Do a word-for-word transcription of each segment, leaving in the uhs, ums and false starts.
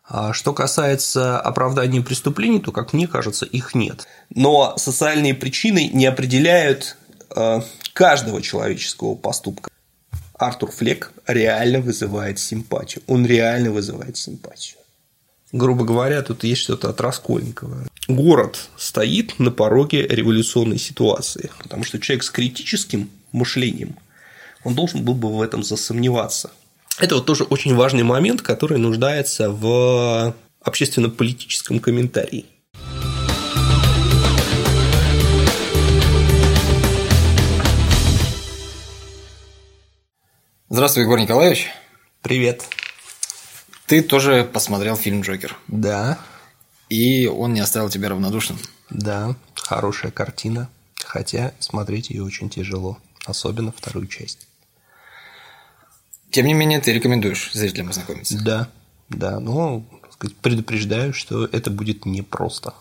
А что касается оправдания преступлений, то, как мне кажется, их нет. Но социальные причины не определяют каждого человеческого поступка. Артур Флек реально вызывает симпатию. Он реально вызывает симпатию. Грубо говоря, тут есть что-то от Раскольникова. Город стоит на пороге революционной ситуации, потому что человек с критическим мышлением, он должен был бы в этом засомневаться. Это вот тоже очень важный момент, который нуждается в общественно-политическом комментарии. Здравствуй, Егор Николаевич. Привет. Ты тоже посмотрел фильм «Джокер». Да. И он не оставил тебя равнодушным. Да, хорошая картина, хотя смотреть ее очень тяжело, особенно вторую часть. Тем не менее, ты рекомендуешь зрителям ознакомиться. Да, да, но, так сказать, предупреждаю, что это будет непросто.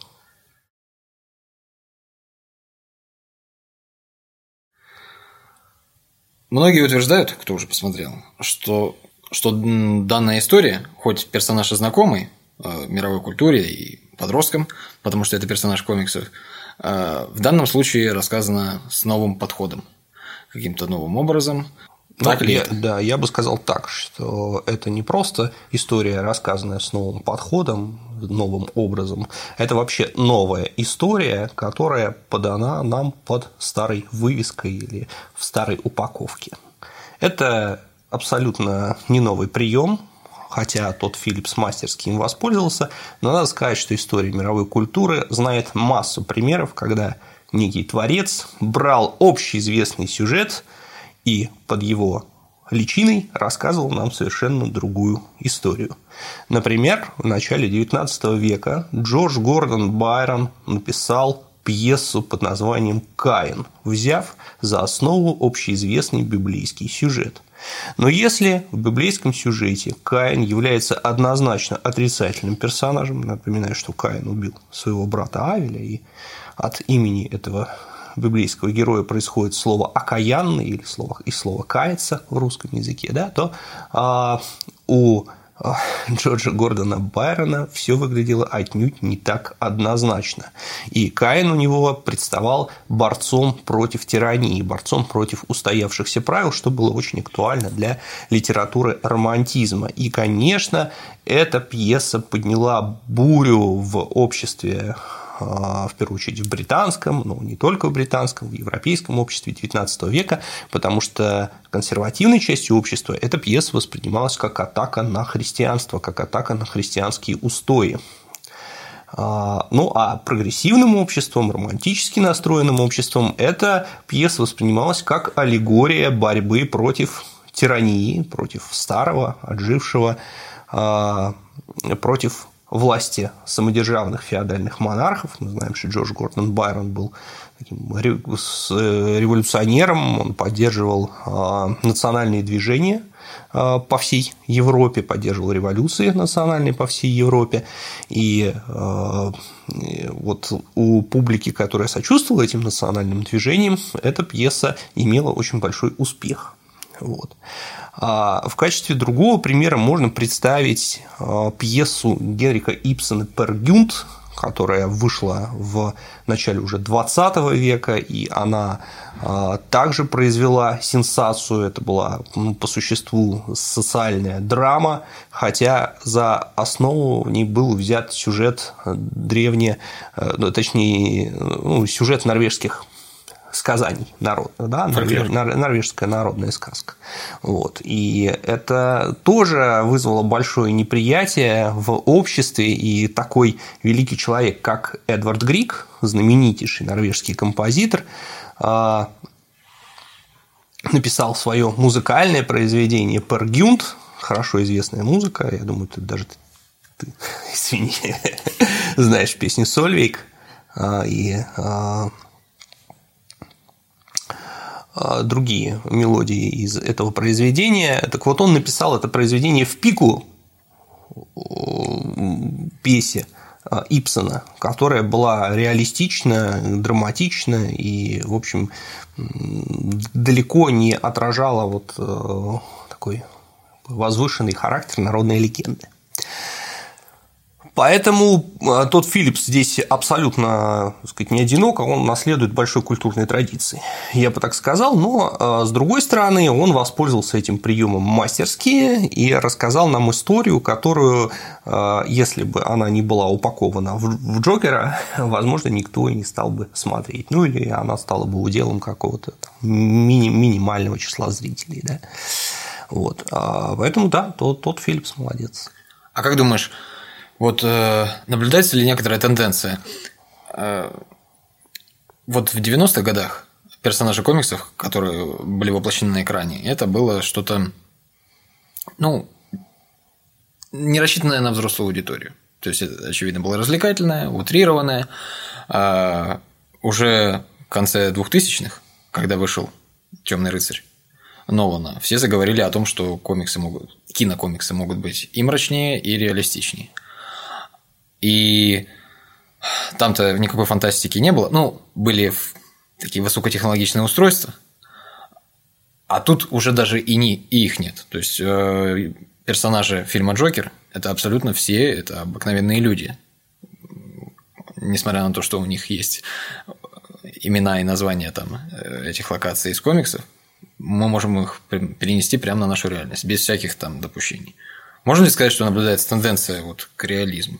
Многие утверждают, кто уже посмотрел, что, что данная история, хоть персонаж и знакомый э, мировой культуре и подросткам, потому что это персонаж комиксов, э, в данном случае рассказана с новым подходом, каким-то новым образом. Так Ну, ли я, это? Да, я бы сказал так, что это не просто история, рассказанная с новым подходом, новым образом. Это вообще новая история, которая подана нам под старой вывеской или в старой упаковке. Это абсолютно не новый прием, хотя тот Филлипс мастерски им воспользовался, но надо сказать, что история мировой культуры знает массу примеров, когда некий творец брал общеизвестный сюжет и под его личиной рассказывал нам совершенно другую историю. Например, в начале девятнадцатого века Джордж Гордон Байрон написал пьесу под названием «Каин», взяв за основу общеизвестный библейский сюжет. Но если в библейском сюжете Каин является однозначно отрицательным персонажем, напоминаю, что Каин убил своего брата Авеля, и от имени этого библейского героя происходит слово «окаянный» или слово, и слово «каяться» в русском языке, да, то а, у а, Джорджа Гордона Байрона все выглядело отнюдь не так однозначно. И Каин у него представал борцом против тирании, борцом против устоявшихся правил, что было очень актуально для литературы романтизма. И, конечно, эта пьеса подняла бурю в обществе, в первую очередь в британском, но не только в британском, в европейском обществе девятнадцатого века, потому что консервативной частью общества эта пьеса воспринималась как атака на христианство, как атака на христианские устои. Ну, а прогрессивным обществом, романтически настроенным обществом эта пьеса воспринималась как аллегория борьбы против тирании, против старого, отжившего, против власти самодержавных феодальных монархов. Мы знаем, что Джордж Гордон Байрон был таким революционером, он поддерживал национальные движения по всей Европе, поддерживал революции национальные по всей Европе. И вот у публики, которая сочувствовала этим национальным движениям, эта пьеса имела очень большой успех. Вот. В качестве другого примера можно представить пьесу Генрика Ибсена «Пер Гюнт», которая вышла в начале уже двадцатого века, и она также произвела сенсацию. Это была, ну, по существу социальная драма, хотя за основу в ней был взят сюжет древне, точнее, ну, сюжет норвежских сказаний народных, да, норвеж, норвежская народная сказка. Вот. И это тоже вызвало большое неприятие в обществе, и такой великий человек, как Эдвард Григ, знаменитейший норвежский композитор, написал свое музыкальное произведение «Пер Гюнт», хорошо известная музыка, я думаю, ты даже ты, извини, знаешь песню «Сольвейк», и другие мелодии из этого произведения. Так вот, он написал это произведение в пику пьесе Ибсена, которая была реалистична, драматична и, в общем, далеко не отражала вот такой возвышенный характер народной легенды. Поэтому тот Филлипс здесь абсолютно, так сказать, не одинок, а он наследует большой культурной традиции, я бы так сказал, но, с другой стороны, он воспользовался этим приемом мастерски и рассказал нам историю, которую, если бы она не была упакована в Джокера, возможно, никто и не стал бы смотреть, ну или она стала бы уделом какого-то мини- минимального числа зрителей, да? Вот. Поэтому, да, тот, тот Филлипс молодец. А как думаешь, вот э, наблюдается ли некоторая тенденция? Э, вот в девяностых годах персонажи комиксов, которые были воплощены на экране, это было что-то, ну, не рассчитанное на взрослую аудиторию. То есть, это, очевидно, было развлекательное, утрированное. А уже в конце двухтысячных, когда вышел «Темный рыцарь» Нолана, все заговорили о том, что комиксы могут, кинокомиксы могут быть и мрачнее, и реалистичнее. И там-то никакой фантастики не было. Ну, были такие высокотехнологичные устройства, а тут уже даже и, не, и их нет. То есть, э, персонажи фильма «Джокер» – это абсолютно все, это обыкновенные люди. Несмотря на то, что у них есть имена и названия там, этих локаций из комиксов, мы можем их перенести прямо на нашу реальность, без всяких там допущений. Можно ли сказать, что наблюдается тенденция вот к реализму?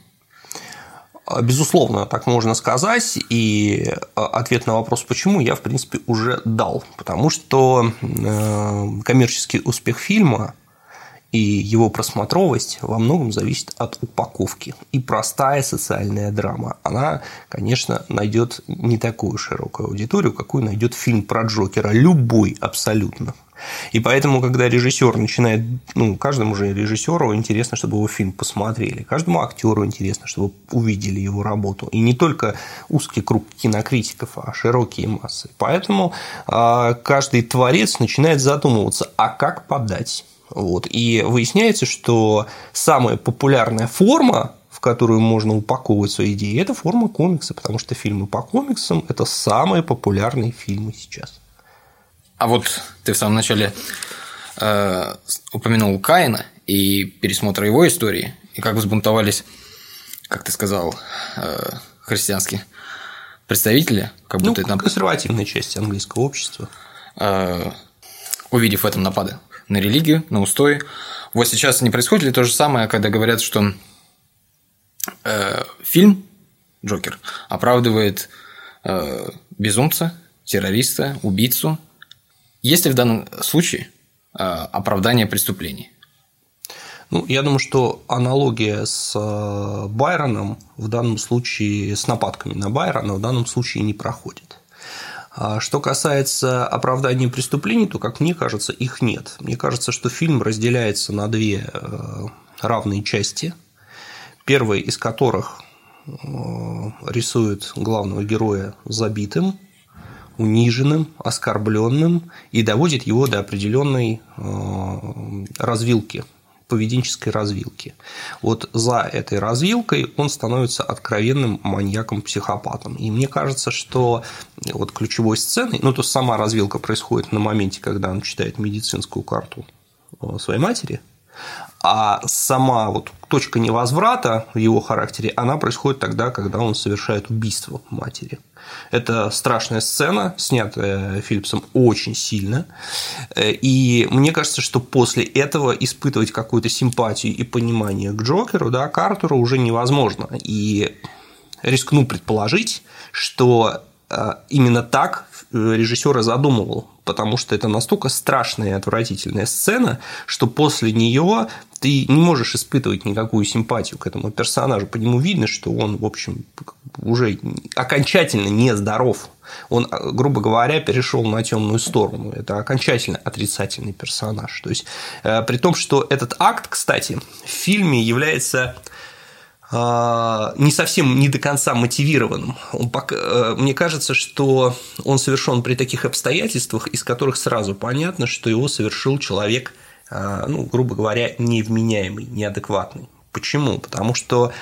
Безусловно, так можно сказать, и ответ на вопрос «почему» я, в принципе, уже дал, потому что коммерческий успех фильма и его просмотровость во многом зависит от упаковки, и простая социальная драма, она, конечно, найдет не такую широкую аудиторию, какую найдет фильм про Джокера, любой абсолютно. И поэтому, когда режиссер начинает, ну, каждому же режиссеру интересно, чтобы его фильм посмотрели, каждому актеру интересно, чтобы увидели его работу. И не только узкий круг кинокритиков, а широкие массы. Поэтому каждый творец начинает задумываться, а как подать. Вот. И выясняется, что самая популярная форма, в которую можно упаковывать свои идеи, это форма комикса, потому что фильмы по комиксам – это самые популярные фильмы сейчас. А вот ты в самом начале э, упомянул Каина и пересмотр его истории, и как взбунтовались, как ты сказал, э, христианские представители, как будто ну, это консервативная часть английского общества, э, увидев в этом напады на религию, на устои. Вот сейчас не происходит ли то же самое, когда говорят, что э, фильм «Джокер» оправдывает э, безумца, террориста, убийцу? Есть ли в данном случае э, оправдание преступлений? Ну, я думаю, что аналогия с Байроном в данном случае, с нападками на Байрона в данном случае не проходит. Что касается оправдания преступлений, то, как мне кажется, их нет. Мне кажется, что фильм разделяется на две равные части, первая из которых рисует главного героя забитым, униженным, оскорбленным и доводит его до определенной развилки, поведенческой развилки. Вот за этой развилкой он становится откровенным маньяком-психопатом. И мне кажется, что вот ключевой сценой, ну, то есть сама развилка происходит на моменте, когда он читает медицинскую карту своей матери, а сама вот точка невозврата в его характере, она происходит тогда, когда он совершает убийство матери. Это страшная сцена, снятая Филлипсом очень сильно. И мне кажется, что после этого испытывать какую-то симпатию и понимание к Джокеру, да, к Артуру уже невозможно. И рискну предположить, что именно так режиссер и задумывал, потому что это настолько страшная и отвратительная сцена, что после нее ты не можешь испытывать никакую симпатию к этому персонажу. По нему видно, что он, в общем, уже окончательно нездоров. Он, грубо говоря, перешел на темную сторону. Это окончательно отрицательный персонаж. То есть, при том, что этот акт, кстати, в фильме является не совсем, не до конца мотивированным. Он пока, мне кажется, что он совершен при таких обстоятельствах, из которых сразу понятно, что его совершил человек, ну, грубо говоря, невменяемый, неадекватный. Почему? Потому что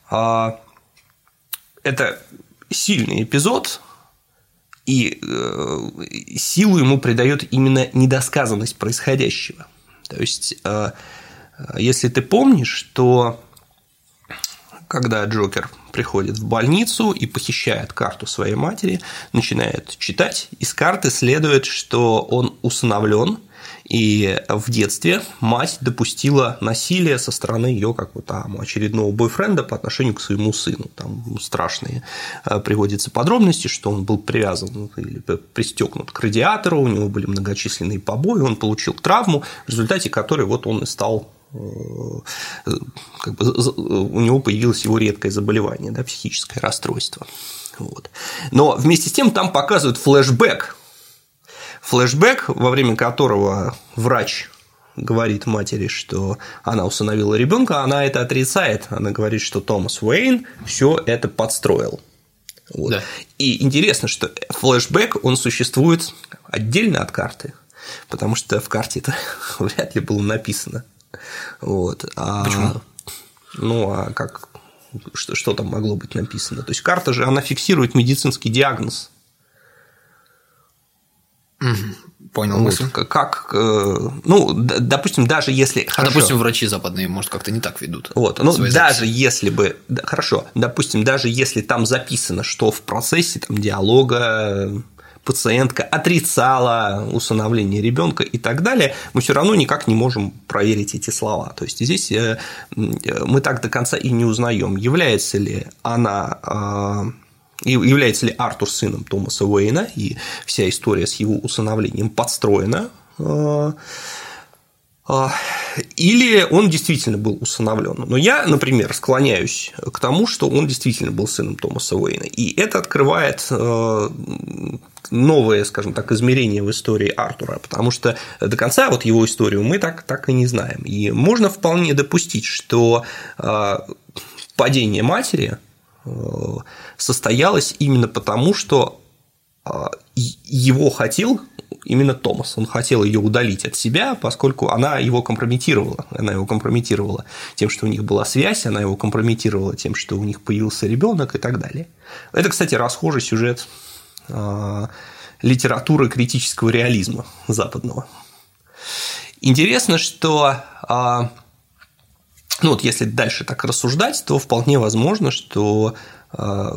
это сильный эпизод, и силу ему придает именно недосказанность происходящего. То есть, если ты помнишь, то когда Джокер приходит в больницу и похищает карту своей матери, начинает читать, из карты следует, что он усыновлен, и в детстве мать допустила насилие со стороны ее как бы там очередного бойфренда по отношению к своему сыну. Там страшные приводятся подробности, что он был привязан или пристегнут к радиатору, у него были многочисленные побои, он получил травму, в результате которой вот он и стал, как бы, у него появилось его редкое заболевание, да, психическое расстройство. Вот. Но вместе с тем там показывают флешбэк. Флешбэк, во время которого врач говорит матери, что она усыновила ребенка, она это отрицает. Она говорит, что Томас Уэйн все это подстроил. Вот. Да. И интересно, что флешбэк, он существует отдельно от карты, потому что в карте это вряд ли было написано. Вот. А, Почему? Ну, а как, что, что там могло быть написано? То есть карта же, она фиксирует медицинский диагноз. Понял вот, мысль. Как, ну, допустим, даже если… А, хорошо. Допустим, врачи западные, может, как-то не так ведут. Вот, ну, даже если бы… Хорошо, допустим, даже если там записано, что в процессе там, диалога пациентка отрицала усыновление ребенка и так далее, мы все равно никак не можем проверить эти слова. То есть здесь мы так до конца и не узнаем, является ли она… является ли Артур сыном Томаса Уэйна, и вся история с его усыновлением подстроена, или он действительно был усыновлен. Но я, например, склоняюсь к тому, что он действительно был сыном Томаса Уэйна, и это открывает новое, скажем так, измерение в истории Артура, потому что до конца вот его историю мы так, так и не знаем. И можно вполне допустить, что падение матери состоялось именно потому, что его хотел именно Томас. Он хотел ее удалить от себя, поскольку она его компрометировала. Она его компрометировала тем, что у них была связь, она его компрометировала тем, что у них появился ребенок и так далее. Это, кстати, расхожий сюжет литературы критического реализма западного. Интересно, что… Ну, вот если дальше так рассуждать, то вполне возможно, что э,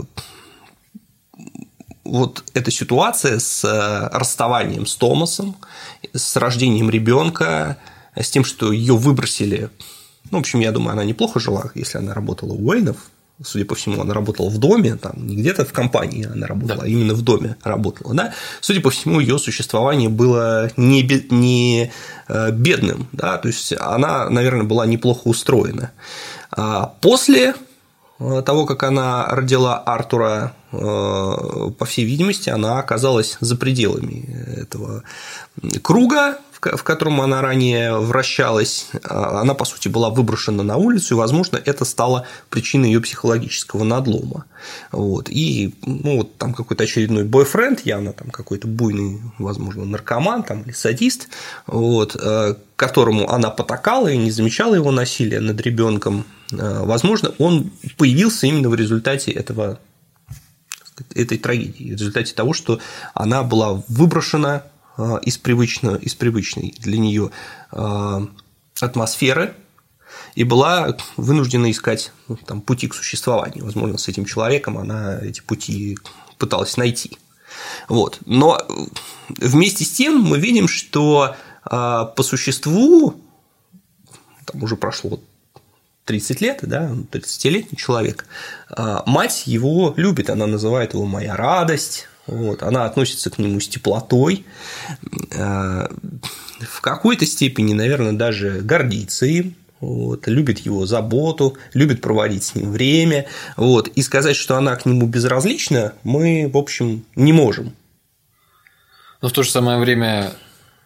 вот эта ситуация с расставанием с Томасом, с рождением ребенка, с тем, что ее выбросили, ну, в общем, я думаю, она неплохо жила, если она работала у Уэйнов. Судя по всему, она работала в доме, там, не где-то в компании она работала, да. а именно в доме работала. Да? Судя по всему, ее существование было не, не бедным, да? То есть она, наверное, была неплохо устроена. После того, как она родила Артура, по всей видимости, она оказалась за пределами этого круга, в котором она ранее вращалась, она, по сути, была выброшена на улицу, и, возможно, это стало причиной ее психологического надлома. Вот. И ну, вот там какой-то очередной бойфренд, явно там какой-то буйный, возможно, наркоман там, или садист, вот, которому она потакала и не замечала его насилия над ребенком, возможно, он появился именно в результате этого, этой трагедии, в результате того, что она была выброшена из привычной, из привычной для нее атмосферы и была вынуждена искать ну, там, пути к существованию. Возможно, с этим человеком она эти пути пыталась найти. Вот. Но вместе с тем мы видим, что по существу там уже прошло тридцать лет, да, тридцатилетний человек, мать его любит, она называет его «моя радость». Вот, она относится к нему с теплотой, в какой-то степени, наверное, даже гордится им, вот, любит его заботу, любит проводить с ним время. Вот, и сказать, что она к нему безразлична, мы, в общем, не можем. Но в то же самое время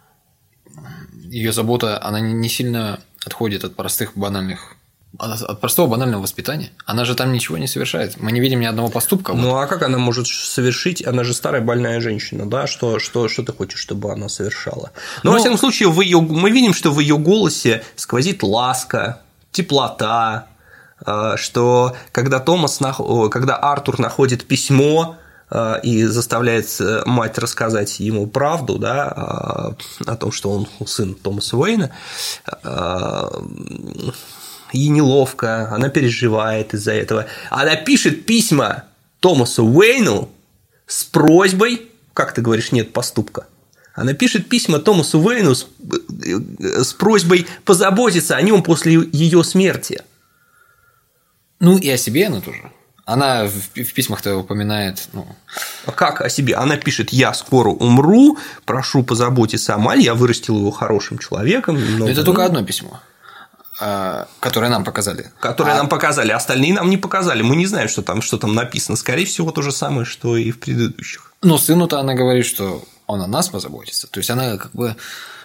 ее забота, она не сильно отходит от простых банальных от простого банального воспитания. Она же там ничего не совершает. Мы не видим ни одного поступка. Ну, вот. А как она может совершить? Она же старая больная женщина, да? Что, что, что ты хочешь, чтобы она совершала? Но, ну, во всяком случае, в ее... мы видим, что в ее голосе сквозит ласка, теплота, что когда Томас, когда Артур находит письмо и заставляет мать рассказать ему правду, да, о том, что он сын Томаса Уэйна, ей неловко, она переживает из-за этого. Она пишет письма Томасу Уэйну с просьбой, как ты говоришь, нет поступка. Она пишет письма Томасу Уэйну с, с просьбой позаботиться о нем после ее смерти. Ну и о себе она тоже. Она в, в письмах-то упоминает. Ну... А как о себе? Она пишет: я скоро умру, прошу позаботиться о Мале, я вырастил его хорошим человеком. Но это только одно письмо, которое нам показали. Которое а... нам показали, остальные нам не показали. Мы не знаем, что там, что там написано. Скорее всего, то же самое, что и в предыдущих. Но сыну-то она говорит, что он о нас позаботится. То есть она как бы.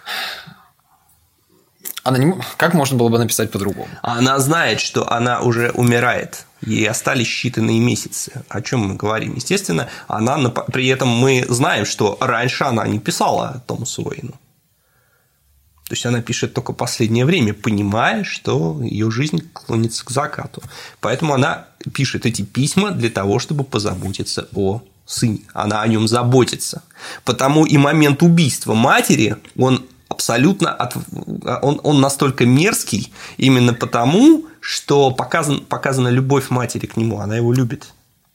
Она не... Как можно было бы написать по-другому? Она знает, что она уже умирает. Ей остались считанные месяцы. О чем мы говорим? Естественно, она при этом мы знаем, что раньше она не писала Томасу Уэйну. То есть она пишет только последнее время, понимая, что ее жизнь клонится к закату. Поэтому она пишет эти письма для того, чтобы позаботиться о сыне. Она о нем заботится. Потому и момент убийства матери, он абсолютно от... он, он настолько мерзкий именно потому, что показан, показана любовь матери к нему, она его любит.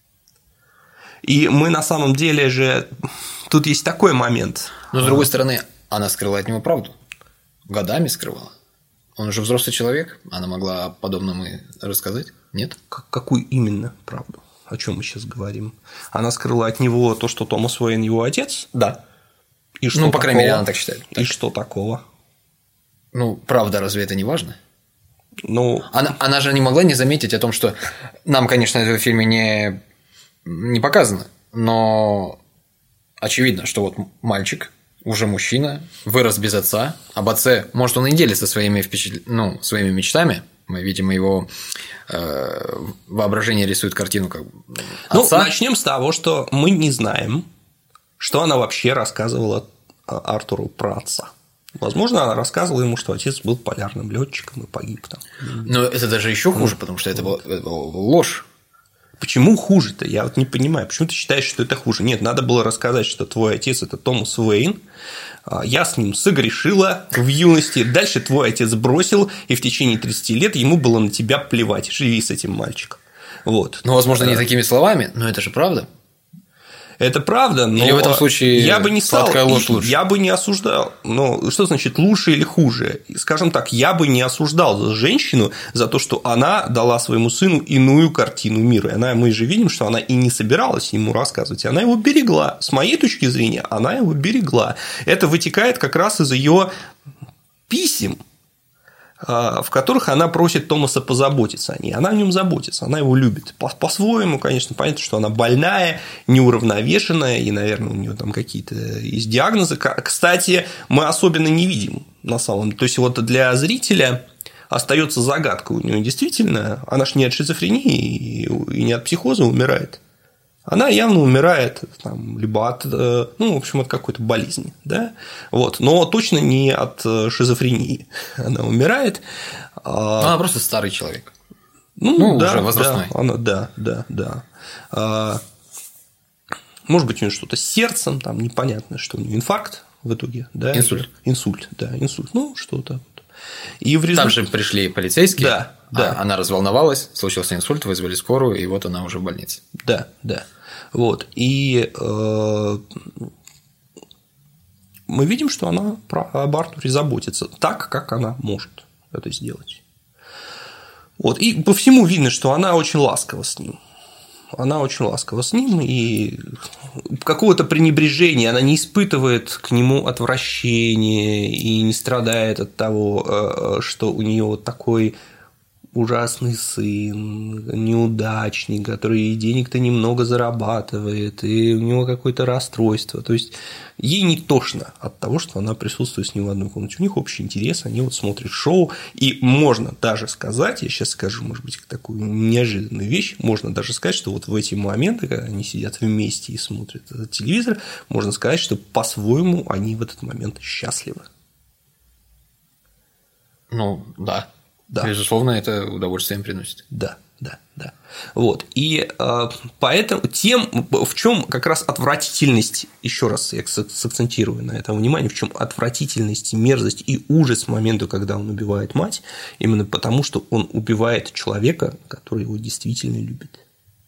И мы на самом деле же... Тут есть такой момент. Но, с другой стороны, она скрыла от него правду. Годами скрывала. Он уже взрослый человек, она могла о подобном и рассказать? Нет? Какую именно правду? О чем мы сейчас говорим? Она скрыла от него то, что Томас Уэйн его отец? Да. И что ну, по такого? крайней мере, она так считает. И так. Что такого? Ну, правда, разве это не важно? Ну... Она, она же не могла не заметить о том, что нам, конечно, это в фильме не, не показано, но очевидно, что вот мальчик, уже мужчина, вырос без отца. Об отце, может, он и делится своими, впечатл... ну, своими мечтами. Мы видим, его э, воображение рисует картину как отца. Ну, начнем с того, что мы не знаем, что она вообще рассказывала Артуру про отца. Возможно, она рассказывала ему, что отец был полярным летчиком и погиб там. Но это даже еще хуже, потому что это была, это была ложь. Почему хуже-то? Я вот не понимаю. Почему ты считаешь, что это хуже? Нет, надо было рассказать, что твой отец – это Томас Уэйн. Я с ним согрешила в юности. Дальше твой отец бросил, и в течение тридцати лет ему было на тебя плевать. Живи с этим мальчиком. Вот. Ну, возможно, не такими словами, но это же правда. Это правда, но или в этом случае я бы не стал, ложь лучше? Я бы не осуждал. Но что значит лучше или хуже? Скажем так, я бы не осуждал женщину за то, что она дала своему сыну иную картину мира. Она, мы же видим, что она и не собиралась ему рассказывать, она его берегла. С моей точки зрения, она его берегла. Это вытекает как раз из ее писем, в которых она просит Томаса позаботиться о ней. Она о нем заботится, она его любит. По-своему, конечно, понятно, что она больная, неуравновешенная, и, наверное, у нее там какие-то есть диагнозы. Кстати, мы особенно не видим на самом деле. То есть, вот для зрителя остается загадка у нее действительно. Она ж не от шизофрении и не от психоза умирает. Она явно умирает там, либо от, ну, в общем, от какой-то болезни, да? Вот. Но точно не от шизофрении она умирает. Она просто старый человек. Ну, ну да, уже возрастной. Да, она, да, да, да. Может быть, у нее что-то с сердцем, там непонятно, что у нее инфаркт в итоге, да? Инсульт. Инсульт, да, инсульт. Ну, что-то. И в результате... Там же пришли полицейские, да, да. А она разволновалась, случился инсульт, вызвали скорую, и вот она уже в больнице. Да, да. Вот. И э, мы видим, что она об Артуре заботится так, как она может это сделать. Вот. И по всему видно, что она очень ласкова с ним. Она очень ласкова с ним, и какого-то пренебрежения, она не испытывает к нему отвращения и не страдает от того, что у нее вот такой ужасный сын, неудачник, который денег-то немного зарабатывает, и у него какое-то расстройство. То есть ей не тошно от того, что она присутствует с ним в одной комнате. У них общий интерес, они вот смотрят шоу, и можно даже сказать, я сейчас скажу, может быть, такую неожиданную вещь, можно даже сказать, что вот в эти моменты, когда они сидят вместе и смотрят этот телевизор, можно сказать, что по-своему они в этот момент счастливы. Ну, да. Да. Безусловно, это удовольствие им приносит. Да, да, да. Вот. И э, поэтому тем, в чем как раз отвратительность, еще раз я сакцентирую на этом внимание, в чем отвратительность, мерзость и ужас с момента, когда он убивает мать, именно потому, что он убивает человека, который его действительно любит.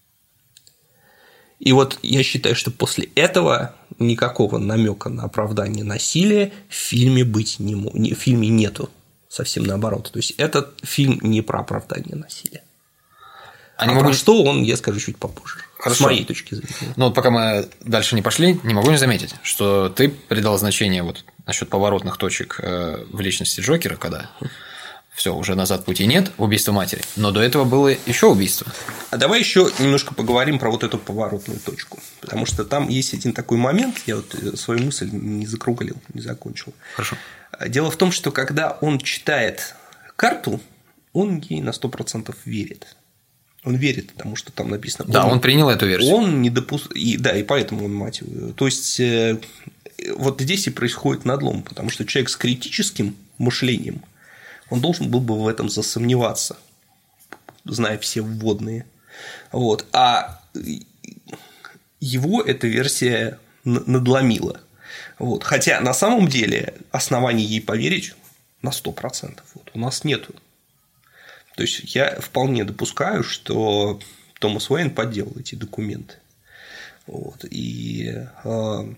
И вот я считаю, что после этого никакого намека на оправдание насилия в фильме быть не мо... в фильме нету. Совсем наоборот. То есть этот фильм не про оправдание насилия. А, а не могу... про что он, я скажу чуть попозже. Хорошо. С моей точки зрения. Ну вот пока мы дальше не пошли, не могу не заметить, что ты придал значение вот насчет поворотных точек в личности Джокера, когда все, уже назад пути нет, убийство матери. Но до этого было еще убийство. А давай еще немножко поговорим про вот эту поворотную точку. Потому что там есть один такой момент, я вот свою мысль не закруглил, не закончил. Хорошо. Дело в том, что когда он читает карту, он ей на сто процентов верит. Он верит, потому что там написано. Да, он, он принял эту версию. Он не допускает. И, да, и поэтому он мать. То есть вот здесь и происходит надлом, потому что человек с критическим мышлением, он должен был бы в этом засомневаться, зная все вводные. Вот. А его эта версия надломила. Вот. Хотя на самом деле оснований ей поверить на сто процентов вот, у нас нету. То есть я вполне допускаю, что Томас Уэйн подделал эти документы. Вот. И э,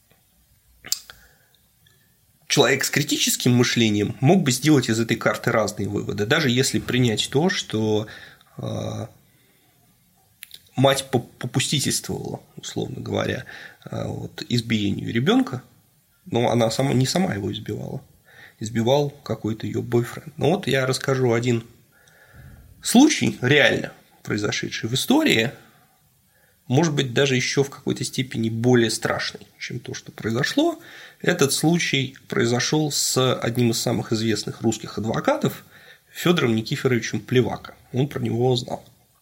человек с критическим мышлением мог бы сделать из этой карты разные выводы, даже если принять то, что э, мать попустительствовала, условно говоря, э, вот, избиению ребенка, но она сама, не сама его избивала, избивал какой-то ее бойфренд. Ну вот я расскажу один случай, реально произошедший в истории, может быть, даже еще в какой-то степени более страшный, чем то, что произошло. Этот случай произошел с одним из самых известных русских адвокатов Федором Никифоровичем Плевако. Он про него знал.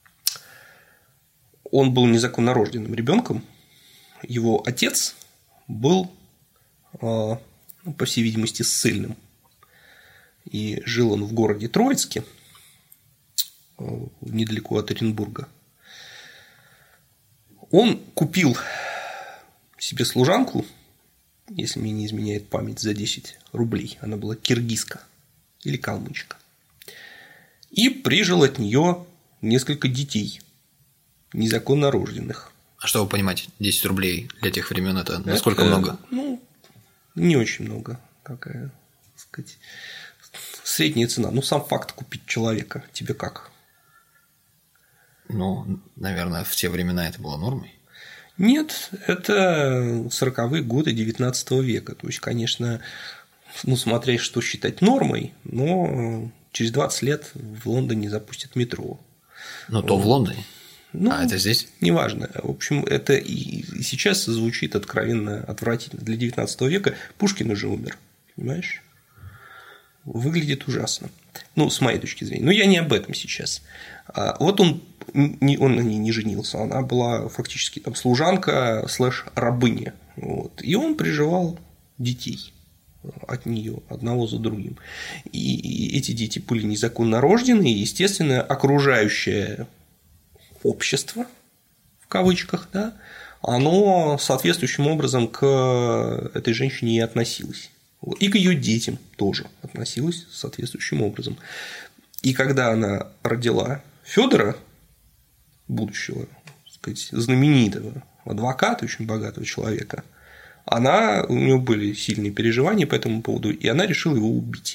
Он был незаконно рожденным ребенком. Его отец был, по всей видимости, ссыльным. И жил он в городе Троицке, недалеко от Оренбурга. Он купил себе служанку, если мне не изменяет память, за десять рублей. Она была киргизка или калмычка. И прижил от нее несколько детей, незаконно рожденных. А что вы понимаете, десять рублей для тех времен это насколько это, много? Ну, не очень много. Такая, так сказать, средняя цена. Ну, сам факт купить человека, тебе как? Ну, наверное, в те времена это было нормой. Нет, это сороковые годы девятнадцатого века. То есть, конечно, ну, смотря что считать нормой, но через двадцать лет в Лондоне запустят метро. Но то в Лондоне. Ну, а это здесь? Неважно. В общем, это и сейчас звучит откровенно отвратительно. Для девятнадцатого века Пушкин уже умер. Понимаешь? Выглядит ужасно. Ну, с моей точки зрения. Но я не об этом сейчас. Вот он, не, он на ней не женился. Она была фактически там служанка слэш рабыня. Вот. И он приживал детей от нее одного за другим. И эти дети были незаконно рождены. И, естественно, окружающее общество, в кавычках, да, оно соответствующим образом к этой женщине и относилось. И к ее детям тоже относилась соответствующим образом. И когда она родила Федора, будущего, так сказать, знаменитого адвоката, очень богатого человека, она, у нее были сильные переживания по этому поводу, и она решила его убить.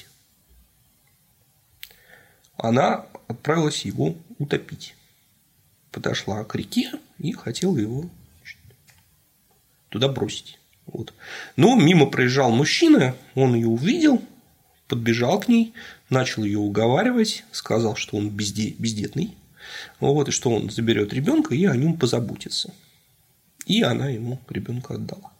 Она отправилась его утопить. Подошла к реке и хотела его туда бросить. Вот. Но мимо проезжал мужчина, он ее увидел, подбежал к ней, начал ее уговаривать, сказал, что он бездетный, вот, и что он заберет ребенка и о нем позаботится. И она ему ребенка отдала.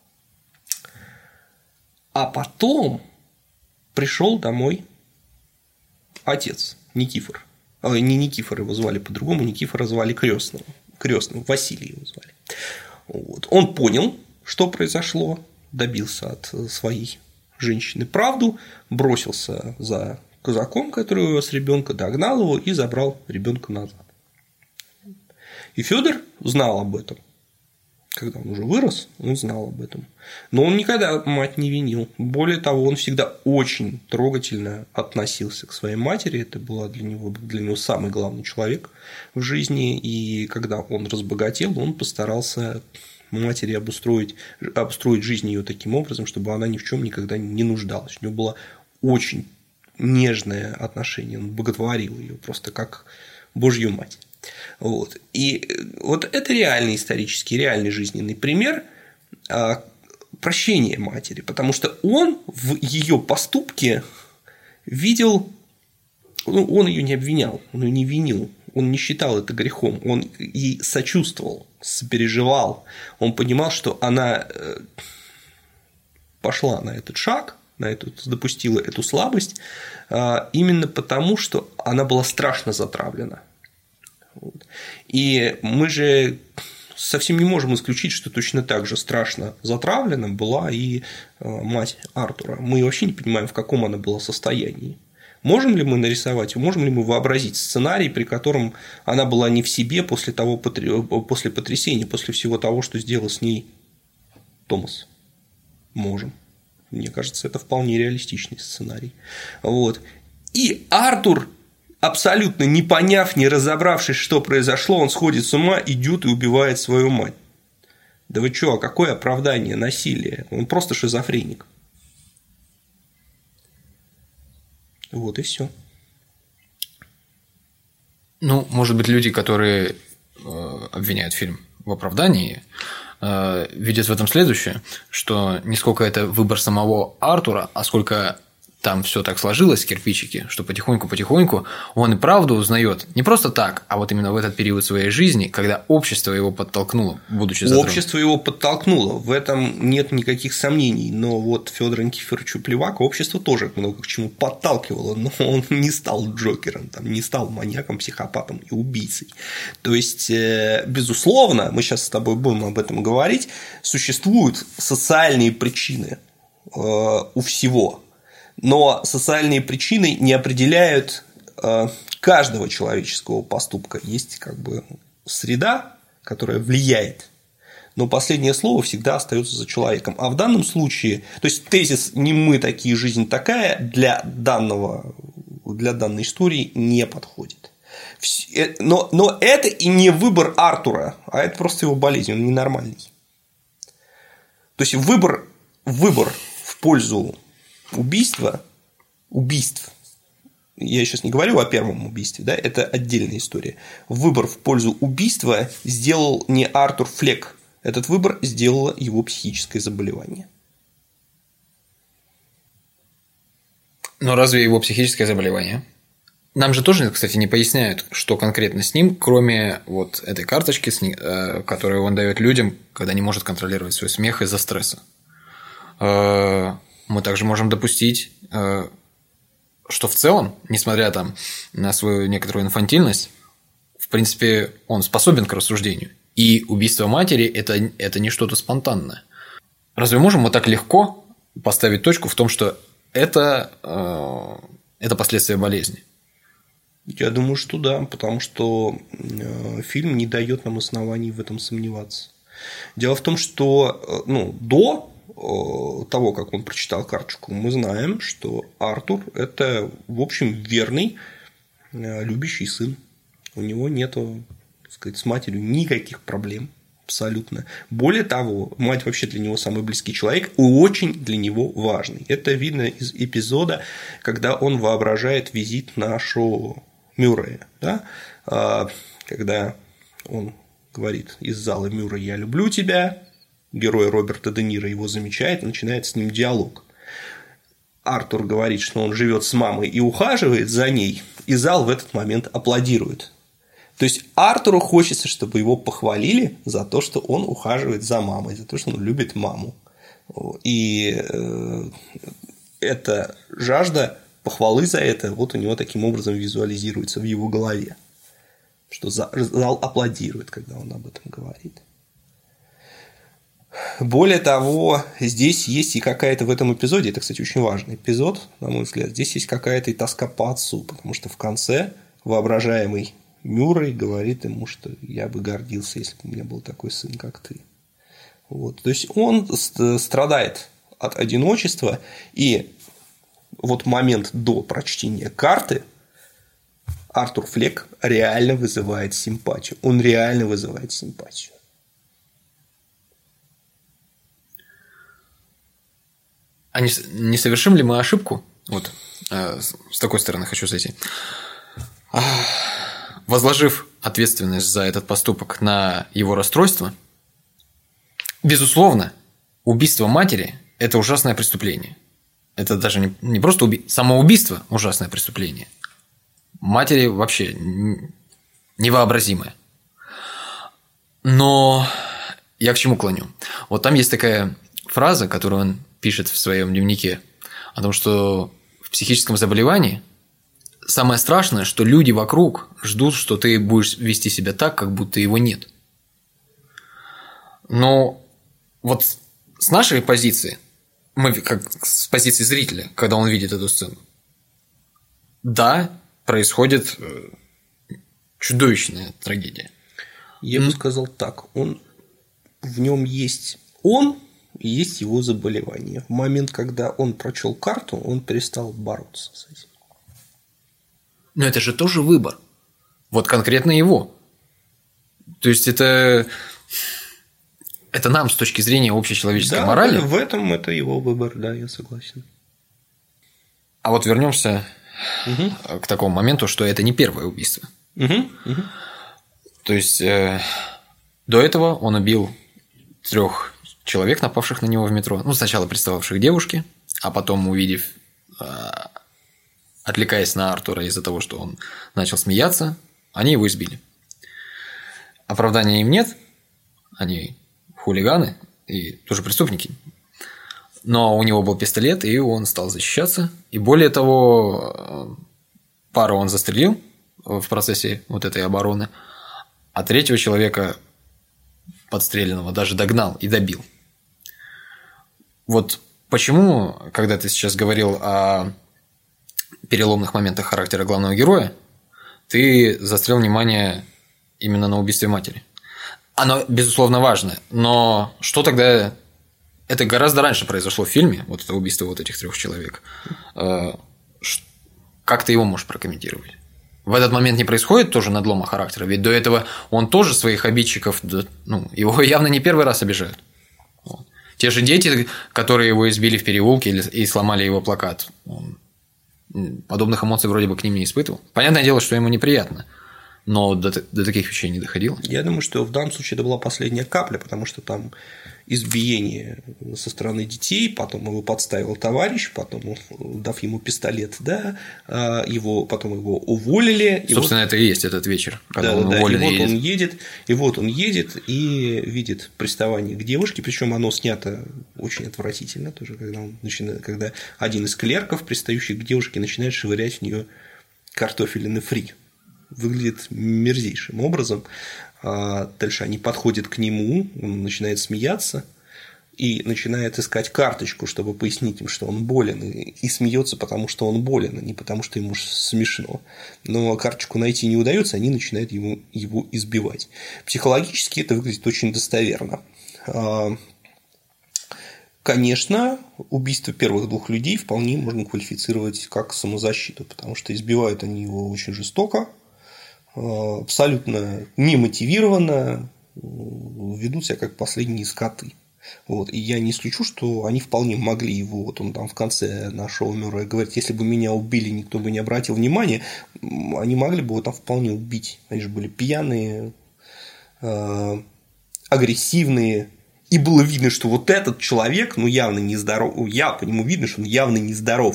А потом пришел домой отец Никифор. Не Никифор его звали по-другому, Никифора звали крестным. Крестным, Василий его звали. Вот. Он понял, что произошло, добился от своей женщины правду, бросился за казаком, который увез ребенка, догнал его и забрал ребенка назад. И Федор знал об этом. Когда он уже вырос, он знал об этом. Но он никогда мать не винил. Более того, он всегда очень трогательно относился к своей матери. Это был для него, для него самый главный человек в жизни. И когда он разбогател, он постарался матери обустроить, обустроить жизнь ее таким образом, чтобы она ни в чем никогда не нуждалась. У него было очень нежное отношение. Он боготворил ее просто как Божью мать. Вот. И вот это реальный исторический, реальный жизненный пример прощения матери, потому что он в ее поступке видел, ну, он ее не обвинял, он ее не винил, он не считал это грехом, он ей сочувствовал, сопереживал, он понимал, что она пошла на этот шаг, на эту, допустила эту слабость именно потому, что она была страшно затравлена. И мы же совсем не можем исключить, что точно так же страшно затравлена была и мать Артура. Мы вообще не понимаем, в каком она была состоянии. Можем ли мы нарисовать, можем ли мы вообразить сценарий, при котором она была не в себе после, того, после потрясения, после всего того, что сделал с ней Томас? Можем. Мне кажется, это вполне реалистичный сценарий. Вот. И Артур, абсолютно не поняв, не разобравшись, что произошло, он сходит с ума, идет и убивает свою мать. Да вы чё, а какое оправдание насилия? Он просто шизофреник. Вот и все. Ну, может быть, люди, которые э, обвиняют фильм в оправдании, э, видят в этом следующее, что не сколько это выбор самого Артура, а сколько там все так сложилось, кирпичики, что потихоньку-потихоньку он и правду узнает не просто так, а вот именно в этот период своей жизни, когда общество его подтолкнуло, будучи затронутым. Общество его подтолкнуло, в этом нет никаких сомнений, но вот Федору Никифоровичу Плеваку общество тоже много к чему подталкивало, но он не стал Джокером, там, не стал маньяком, психопатом и убийцей. То есть, безусловно, мы сейчас с тобой будем об этом говорить, существуют социальные причины у всего. Но социальные причины не определяют каждого человеческого поступка. Есть как бы среда, которая влияет, но последнее слово всегда остается за человеком. А в данном случае, то есть тезис «не мы такие, жизнь такая» для, данного, для данной истории не подходит. Но, но это и не выбор Артура, а это просто его болезнь, он ненормальный. То есть выбор, выбор в пользу убийства, убийств, я сейчас не говорю о первом убийстве, да, это отдельная история. Выбор в пользу убийства сделал не Артур Флек, этот выбор сделало его психическое заболевание. Но разве его психическое заболевание? Нам же тоже, кстати, не поясняют, что конкретно с ним, кроме вот этой карточки, которую он дает людям, когда не может контролировать свой смех из-за стресса. Мы также можем допустить, что в целом, несмотря там на свою некоторую инфантильность, в принципе, он способен к рассуждению. И убийство матери – это, это не что-то спонтанное. Разве можем мы так легко поставить точку в том, что это, это последствия болезни? Я думаю, что да, потому что фильм не дает нам оснований в этом сомневаться. Дело в том, что ну, до того, как он прочитал карточку, мы знаем, что Артур – это, в общем, верный, любящий сын. У него нет, так сказать, с матерью никаких проблем абсолютно. Более того, мать вообще для него самый близкий человек и очень для него важный. Это видно из эпизода, когда он воображает визит на шоу Мюррея, да? Когда он говорит из зала Мюррея «Я люблю тебя», герой Роберта Де Ниро его замечает, начинает с ним диалог. Артур говорит, что он живет с мамой и ухаживает за ней, и зал в этот момент аплодирует. То есть Артуру хочется, чтобы его похвалили за то, что он ухаживает за мамой, за то, что он любит маму. И эта жажда похвалы за это вот у него таким образом визуализируется в его голове, что зал аплодирует, когда он об этом говорит. Более того, здесь есть и какая-то в этом эпизоде, это, кстати, очень важный эпизод, на мой взгляд, здесь есть какая-то и тоска по отцу, потому что в конце воображаемый Мюррей говорит ему, что я бы гордился, если бы у меня был такой сын, как ты. Вот. То есть он страдает от одиночества, и вот момент до прочтения карты Артур Флек реально вызывает симпатию. Он реально вызывает симпатию. А не, не совершим ли мы ошибку? Вот э, с такой стороны хочу зайти. Возложив ответственность за этот поступок на его расстройство, безусловно, убийство матери – это ужасное преступление. Это даже не, не просто уби... самоубийство – ужасное преступление. Матери вообще невообразимое. Но я к чему клоню? Вот там есть такая фраза, которую он пишет в своем дневнике, о том, что в психическом заболевании самое страшное, что люди вокруг ждут, что ты будешь вести себя так, как будто его нет. Но вот с нашей позиции, мы как с позиции зрителя, когда он видит эту сцену, да, происходит чудовищная трагедия. Я бы сказал так, он в нем есть он и есть его заболевание. В момент, когда он прочел карту, он перестал бороться с этим. Но это же тоже выбор. Вот конкретно его. То есть это, это нам с точки зрения общечеловеческой да, морали. В этом это его выбор, да, я согласен. А вот вернемся угу. к такому моменту, что это не первое убийство. Угу. Угу. То есть э, до этого он убил трех человек, напавших на него в метро. Ну, сначала пристававших к девушке, а потом, увидев, э, отвлекаясь на Артура из-за того, что он начал смеяться, они его избили. Оправдания им нет, они хулиганы и тоже преступники. Но у него был пистолет, и он стал защищаться. И более того, пару он застрелил в процессе вот этой обороны, а третьего человека подстреленного даже догнал и добил. Вот почему, когда ты сейчас говорил о переломных моментах характера главного героя, ты заострил внимание именно на убийстве матери. Оно, безусловно, важно, но что тогда... Это гораздо раньше произошло в фильме, вот это убийство вот этих трех человек. Как ты его можешь прокомментировать? В этот момент не происходит тоже надлома характера? Ведь до этого он тоже своих обидчиков, ну, его явно не первый раз обижают. Вот. Те же дети, которые его избили в переулке и сломали его плакат, он подобных эмоций вроде бы к ним не испытывал. Понятное дело, что ему неприятно, но до, до таких вещей не доходило. Я думаю, что в данном случае это была последняя капля, потому что там избиение со стороны детей, потом его подставил товарищ, потом, дав ему пистолет, да, его, потом его уволили. Собственно, вот... это и есть этот вечер, когда да, он да, уволен. И вот едет. он едет, и вот он едет и видит приставание к девушке, причем оно снято очень отвратительно, тоже, когда, он начинает, когда один из клерков, пристающий к девушке, начинает швырять в нее картофелины фри. Выглядит мерзейшим образом. Дальше они подходят к нему, он начинает смеяться и начинает искать карточку, чтобы пояснить им, что он болен, и смеется, потому что он болен, а не потому что ему смешно. Но карточку найти не удается, они начинают ему, его избивать. Психологически это выглядит очень достоверно. Конечно, убийство первых двух людей вполне можно квалифицировать как самозащиту, потому что избивают они его очень жестоко, абсолютно немотивированно, ведут себя как последние скоты. Вот. И я не исключу, что они вполне могли его, вот он там в конце нашего Мюррея говорит, если бы меня убили, никто бы не обратил внимания, они могли бы его там вполне убить. Они же были пьяные, агрессивные, и было видно, что вот этот человек, ну, явно нездоров, я по нему видно, что он явно нездоров.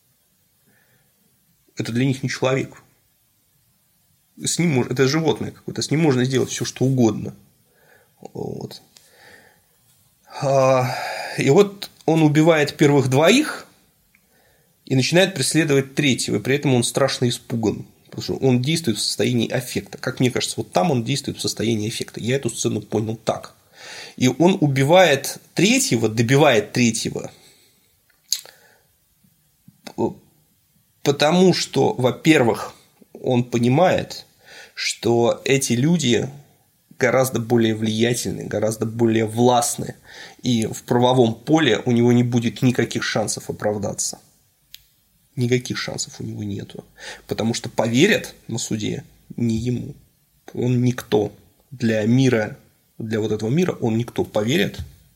Это для них не человек. С ним, это животное какое-то, с ним можно сделать все, что угодно. Вот. И вот он убивает первых двоих и начинает преследовать третьего, и при этом он страшно испуган, потому что он действует в состоянии аффекта. Как мне кажется, вот там он действует в состоянии аффекта. Я эту сцену понял так. И он убивает третьего, добивает третьего, потому что, во-первых, он понимает, что эти люди гораздо более влиятельны, гораздо более властны, и в правовом поле у него не будет никаких шансов оправдаться. Никаких шансов у него нету. Потому что поверят на суде не ему. Он никто. Для мира, для вот этого мира он никто. Поверят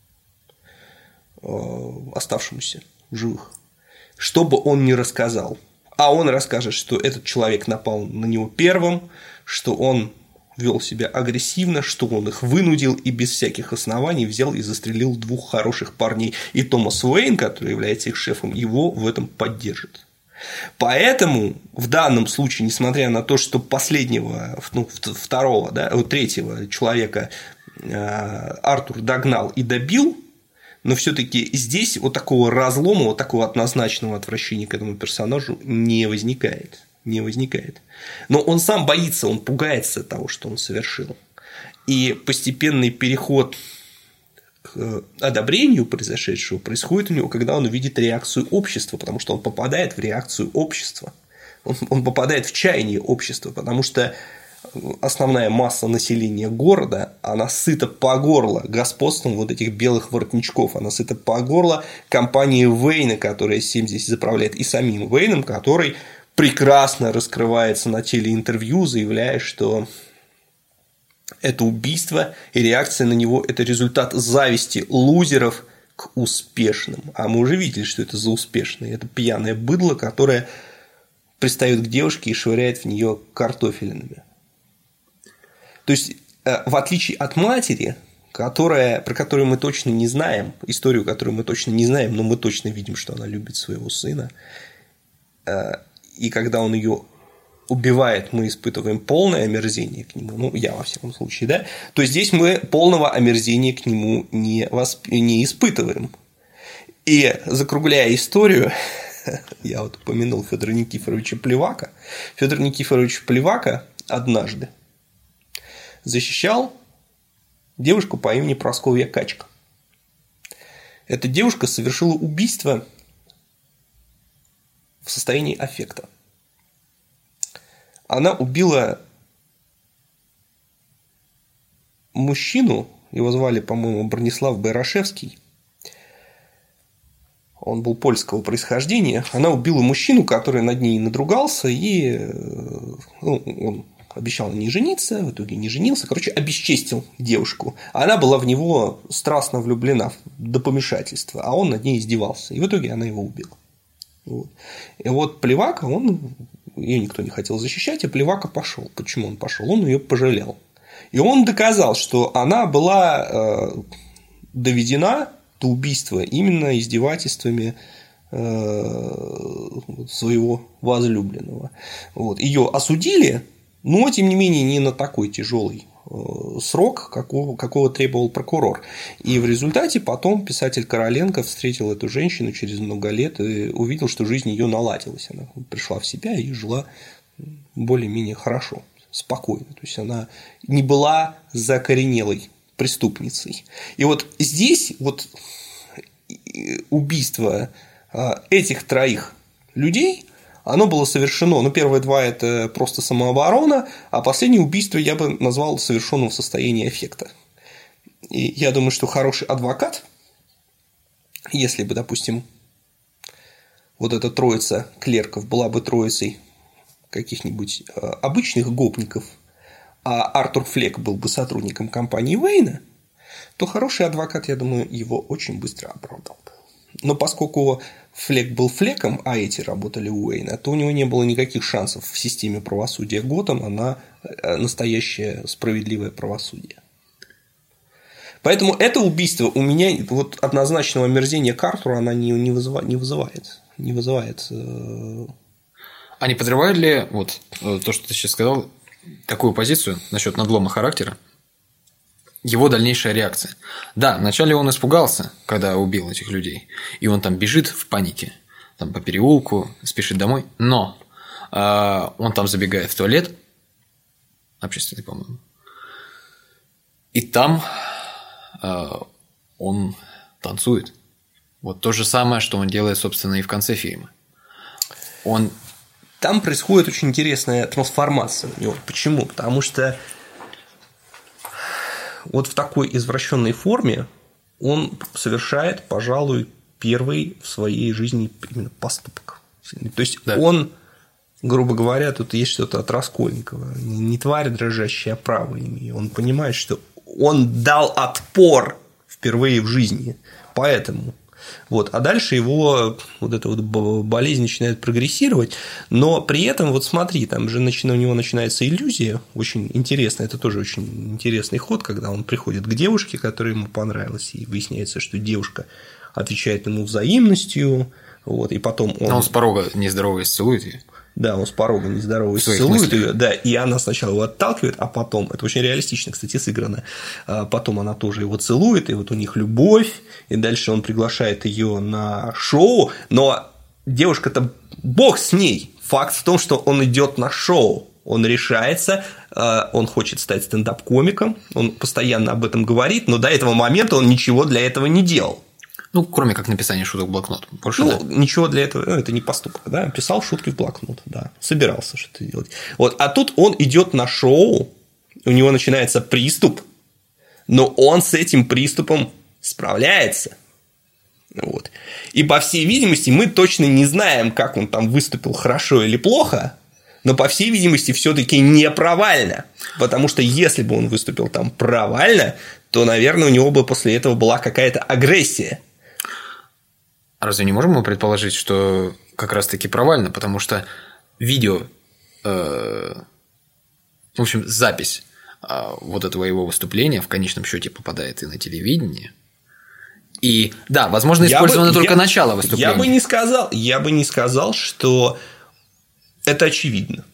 оставшемуся в живых. Что бы он ни рассказал. А он расскажет, что этот человек напал на него первым, что он вел себя агрессивно, что он их вынудил и без всяких оснований взял и застрелил двух хороших парней. И Томас Уэйн, который является их шефом, его в этом поддержит. Поэтому в данном случае, несмотря на то, что последнего, ну, второго, да, третьего человека Артур догнал и добил, но все-таки здесь вот такого разлома, вот такого однозначного отвращения к этому персонажу не возникает. Не возникает. Но он сам боится, он пугается того, что он совершил. И постепенный переход к одобрению произошедшего происходит у него, когда он увидит реакцию общества, потому что он попадает в реакцию общества. Он, он попадает в чаяние общества, потому что основная масса населения города, она сыта по горло господством вот этих белых воротничков, она сыта по горло компанией Уэйна, которая всем здесь заправляет, и самим Уэйном, который прекрасно раскрывается на телеинтервью, заявляя, что это убийство и реакция на него – это результат зависти лузеров к успешным. А мы уже видели, что это за успешные. Это пьяное быдло, которое пристает к девушке и швыряет в нее картофелинами. То есть, в отличие от матери, которая, про которую мы точно не знаем, историю, которую мы точно не знаем, но мы точно видим, что она любит своего сына, и когда он ее убивает, мы испытываем полное омерзение к нему, ну, я во всяком случае, да, то здесь мы полного омерзения к нему не, восп... не испытываем. И закругляя историю, я вот упомянул Федора Никифоровича Плевака. Федор Никифорович Плевака однажды защищал девушку по имени Прасковья Качка. Эта девушка совершила убийство в состоянии аффекта. Она убила мужчину, его звали, по-моему, Бронислав Байрашевский. Он был польского происхождения. Она убила мужчину, который над ней надругался, и ну, он обещал на ней жениться, в итоге не женился. Короче, обесчестил девушку. Она была в него страстно влюблена до помешательства, а он над ней издевался. И в итоге она его убила. Вот. И вот Плевака, он, ее никто не хотел защищать, а Плевака пошел. Почему он пошел? Он ее пожалел. И он доказал, что она была э, доведена до убийства именно издевательствами э, своего возлюбленного. Вот. Ее осудили, но тем не менее не на такой тяжелый срок, какого, какого требовал прокурор. И в результате потом писатель Короленко встретил эту женщину через много лет и увидел, что жизнь ее наладилась. Она пришла в себя и жила более-менее хорошо, спокойно. То есть она не была закоренелой преступницей. И вот здесь вот убийство этих троих людей, оно было совершено, ну, первые два – это просто самооборона, а последнее убийство я бы назвал совершенным в состоянии аффекта. И я думаю, что хороший адвокат, если бы, допустим, вот эта троица клерков была бы троицей каких-нибудь обычных гопников, а Артур Флек был бы сотрудником компании Уэйна, то хороший адвокат, я думаю, его очень быстро оправдал бы. Но поскольку Флек был Флеком, а эти работали у Уэйна, то у него не было никаких шансов в системе правосудия Готэма на настоящее справедливое правосудие. Поэтому это убийство у меня вот однозначного омерзения к Артуру она не, не, вызывает, не вызывает. Не вызывает. А не подрывает ли вот то, что ты сейчас сказал, такую позицию насчет надлома характера, его дальнейшая реакция? Да, вначале он испугался, когда убил этих людей, и он там бежит в панике, там по переулку, спешит домой, но э, он там забегает в туалет, общественный, по-моему, и там он танцует. Вот то же самое, что он делает, собственно, и в конце фильма. Он... Там происходит очень интересная трансформация у него. Почему? Потому что вот в такой извращенной форме он совершает, пожалуй, первый в своей жизни именно поступок. То есть да. он, грубо говоря, тут есть что-то от Раскольникова. Не тварь дрожащая, а право имею. Он понимает, что он дал отпор впервые в жизни. Поэтому. Вот. А дальше его вот эта вот болезнь начинает прогрессировать, но при этом, вот смотри, там же у него начинается иллюзия, очень интересная, это тоже очень интересный ход, когда он приходит к девушке, которая ему понравилась, и выясняется, что девушка отвечает ему взаимностью, вот, и потом он… Но он с порога нездороваясь целует ее. Да, он с порога нездоровый целует ее, да, и она сначала его отталкивает, а потом, это очень реалистично, кстати, сыграно, а потом она тоже его целует, и вот у них любовь, и дальше он приглашает ее на шоу, но девушка-то бог с ней, факт в том, что он идет на шоу, он решается, он хочет стать стендап-комиком, он постоянно об этом говорит, но до этого момента он ничего для этого не делал. Ну, кроме как написания шуток в блокнот. Больше, ну, да. ничего для этого, ну, это не поступок, да, писал шутки в блокнот, да, собирался что-то делать. Вот, а тут он идет на шоу, у него начинается приступ, но он с этим приступом справляется. Вот. И, по всей видимости, мы точно не знаем, как он там выступил, хорошо или плохо, но, по всей видимости, все-таки не провально. Потому что если бы он выступил там провально, то, наверное, у него бы после этого была какая-то агрессия. Разве не можем мы предположить, что как раз-таки провально, потому что видео, э, в общем, запись э, вот этого его выступления в конечном счете попадает и на телевидение. И да, возможно, использовано бы, только я, начало выступления. Я бы не сказал, я бы не сказал, что это очевидно.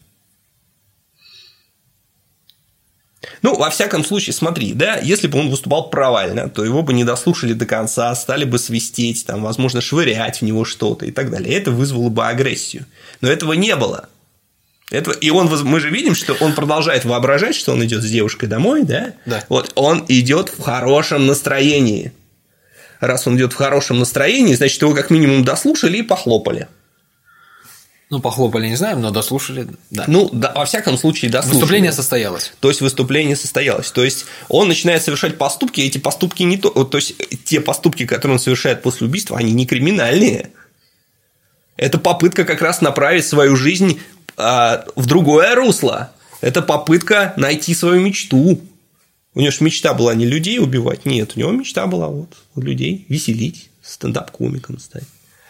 Ну, во всяком случае, смотри, да, если бы он выступал провально, то его бы не дослушали до конца, стали бы свистеть, там, возможно, швырять в него что-то и так далее. Это вызвало бы агрессию. Но этого не было. Этого... И он, мы же видим, что он продолжает воображать, что он идет с девушкой домой, да? Да. Вот он идет в хорошем настроении. Раз он идет в хорошем настроении, значит, его как минимум дослушали и похлопали. Ну, похлопали, не знаем, но дослушали, да. Ну, да, во всяком случае, дослушали. Выступление состоялось. То есть, выступление состоялось. То есть, он начинает совершать поступки, и эти поступки не то… То есть, те поступки, которые он совершает после убийства, они не криминальные. Это попытка как раз направить свою жизнь а, в другое русло. Это попытка найти свою мечту. У него же мечта была не людей убивать, нет. У него мечта была вот людей веселить, стендап-комиком стать.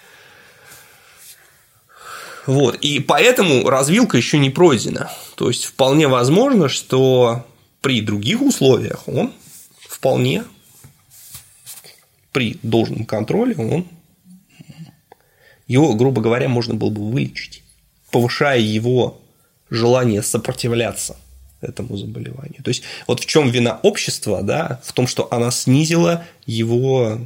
Вот. И поэтому развилка еще не пройдена. То есть, вполне возможно, что при других условиях он вполне при должном контроле он его, грубо говоря, можно было бы вылечить, повышая его желание сопротивляться этому заболеванию. То есть, вот в чем вина общества, да, в том, что она снизила его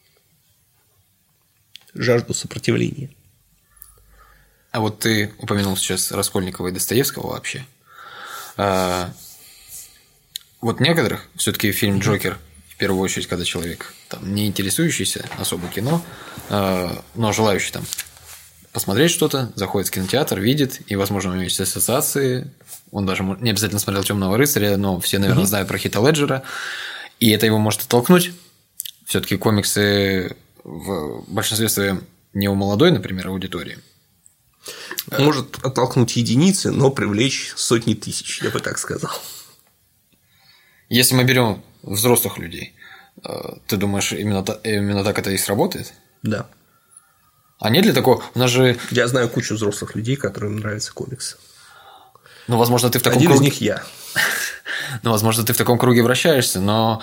жажду сопротивления. А вот ты упомянул сейчас Раскольникова и Достоевского вообще. А, вот некоторых все-таки фильм «Джокер», в первую очередь, когда человек там, не интересующийся особо кино, а, но желающий там посмотреть что-то, заходит в кинотеатр, видит, и, возможно, у него есть ассоциации. Он даже не обязательно смотрел «Темного рыцаря», но все, наверное, mm-hmm. знают про Хита Леджера, и это его может оттолкнуть. Все-таки комиксы в большинстве своем не у молодой, например, аудитории. Может оттолкнуть единицы, но привлечь сотни тысяч, я бы так сказал. Если мы берем взрослых людей, ты думаешь, именно, именно так это и сработает? Да. А нет ли такого? У нас же… Я знаю кучу взрослых людей, которым нравятся комиксы. Ну, возможно, ты в таком Один круге… из них я. Ну, возможно, ты в таком круге вращаешься, но…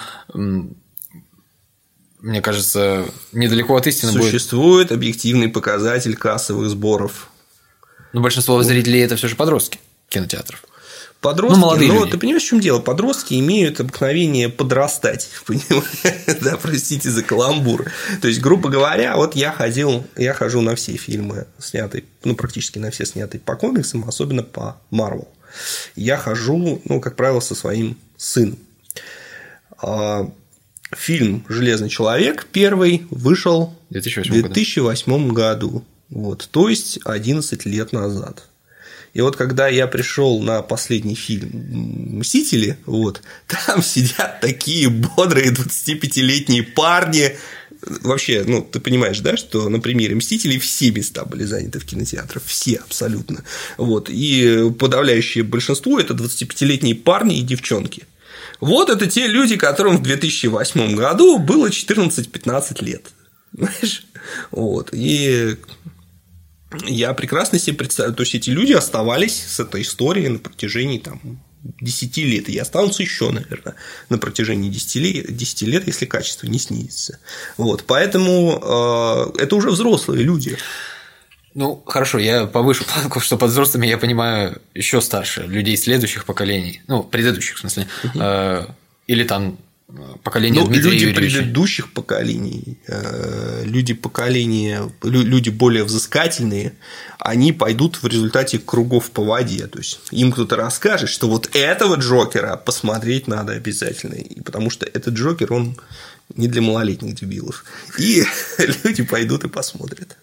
Мне кажется, недалеко от истины будет… Существует объективный показатель кассовых сборов. Но большинство зрителей – это все же подростки кинотеатров. Подростки, ну, молодые но люди. Ты понимаешь, в чем дело? Подростки имеют обыкновение подрастать. Да, простите за каламбур. То есть, грубо говоря, вот я ходил, я хожу на все фильмы, снятые, ну, практически на все снятые по комиксам, особенно по Marvel. Я хожу, ну, как правило, со своим сыном. фильм «Железный человек» первый вышел в две тысячи восьмом году. Вот, то есть одиннадцать лет назад. И вот когда я пришел на последний фильм «Мстители», вот, там сидят такие бодрые двадцатипятилетние парни. Вообще, ну, ты понимаешь, да, что на примере «Мстителей» все места были заняты в кинотеатрах, все абсолютно. Вот, и подавляющее большинство – это двадцатипятилетние парни и девчонки. Вот это те люди, которым в две тысячи восьмом году было четырнадцать-пятнадцать лет. Знаешь? Вот. И я прекрасно себе представляю, то есть эти люди оставались с этой историей на протяжении там, десяти лет, и останутся еще, наверное, на протяжении десяти лет, если качество не снизится. Вот. Поэтому э, это уже взрослые люди. Ну, хорошо, я повышу планку, что под взрослыми я понимаю еще старше, людей следующих поколений, ну, предыдущих, в смысле, угу. э, или там поколение ну, Дмитрия люди Юрьевича. Предыдущих поколений, э, люди поколения, люди более взыскательные, они пойдут в результате кругов по воде, то есть им кто-то расскажет, что вот этого Джокера посмотреть надо обязательно, и потому что этот Джокер, он не для малолетних дебилов, и люди пойдут и посмотрят.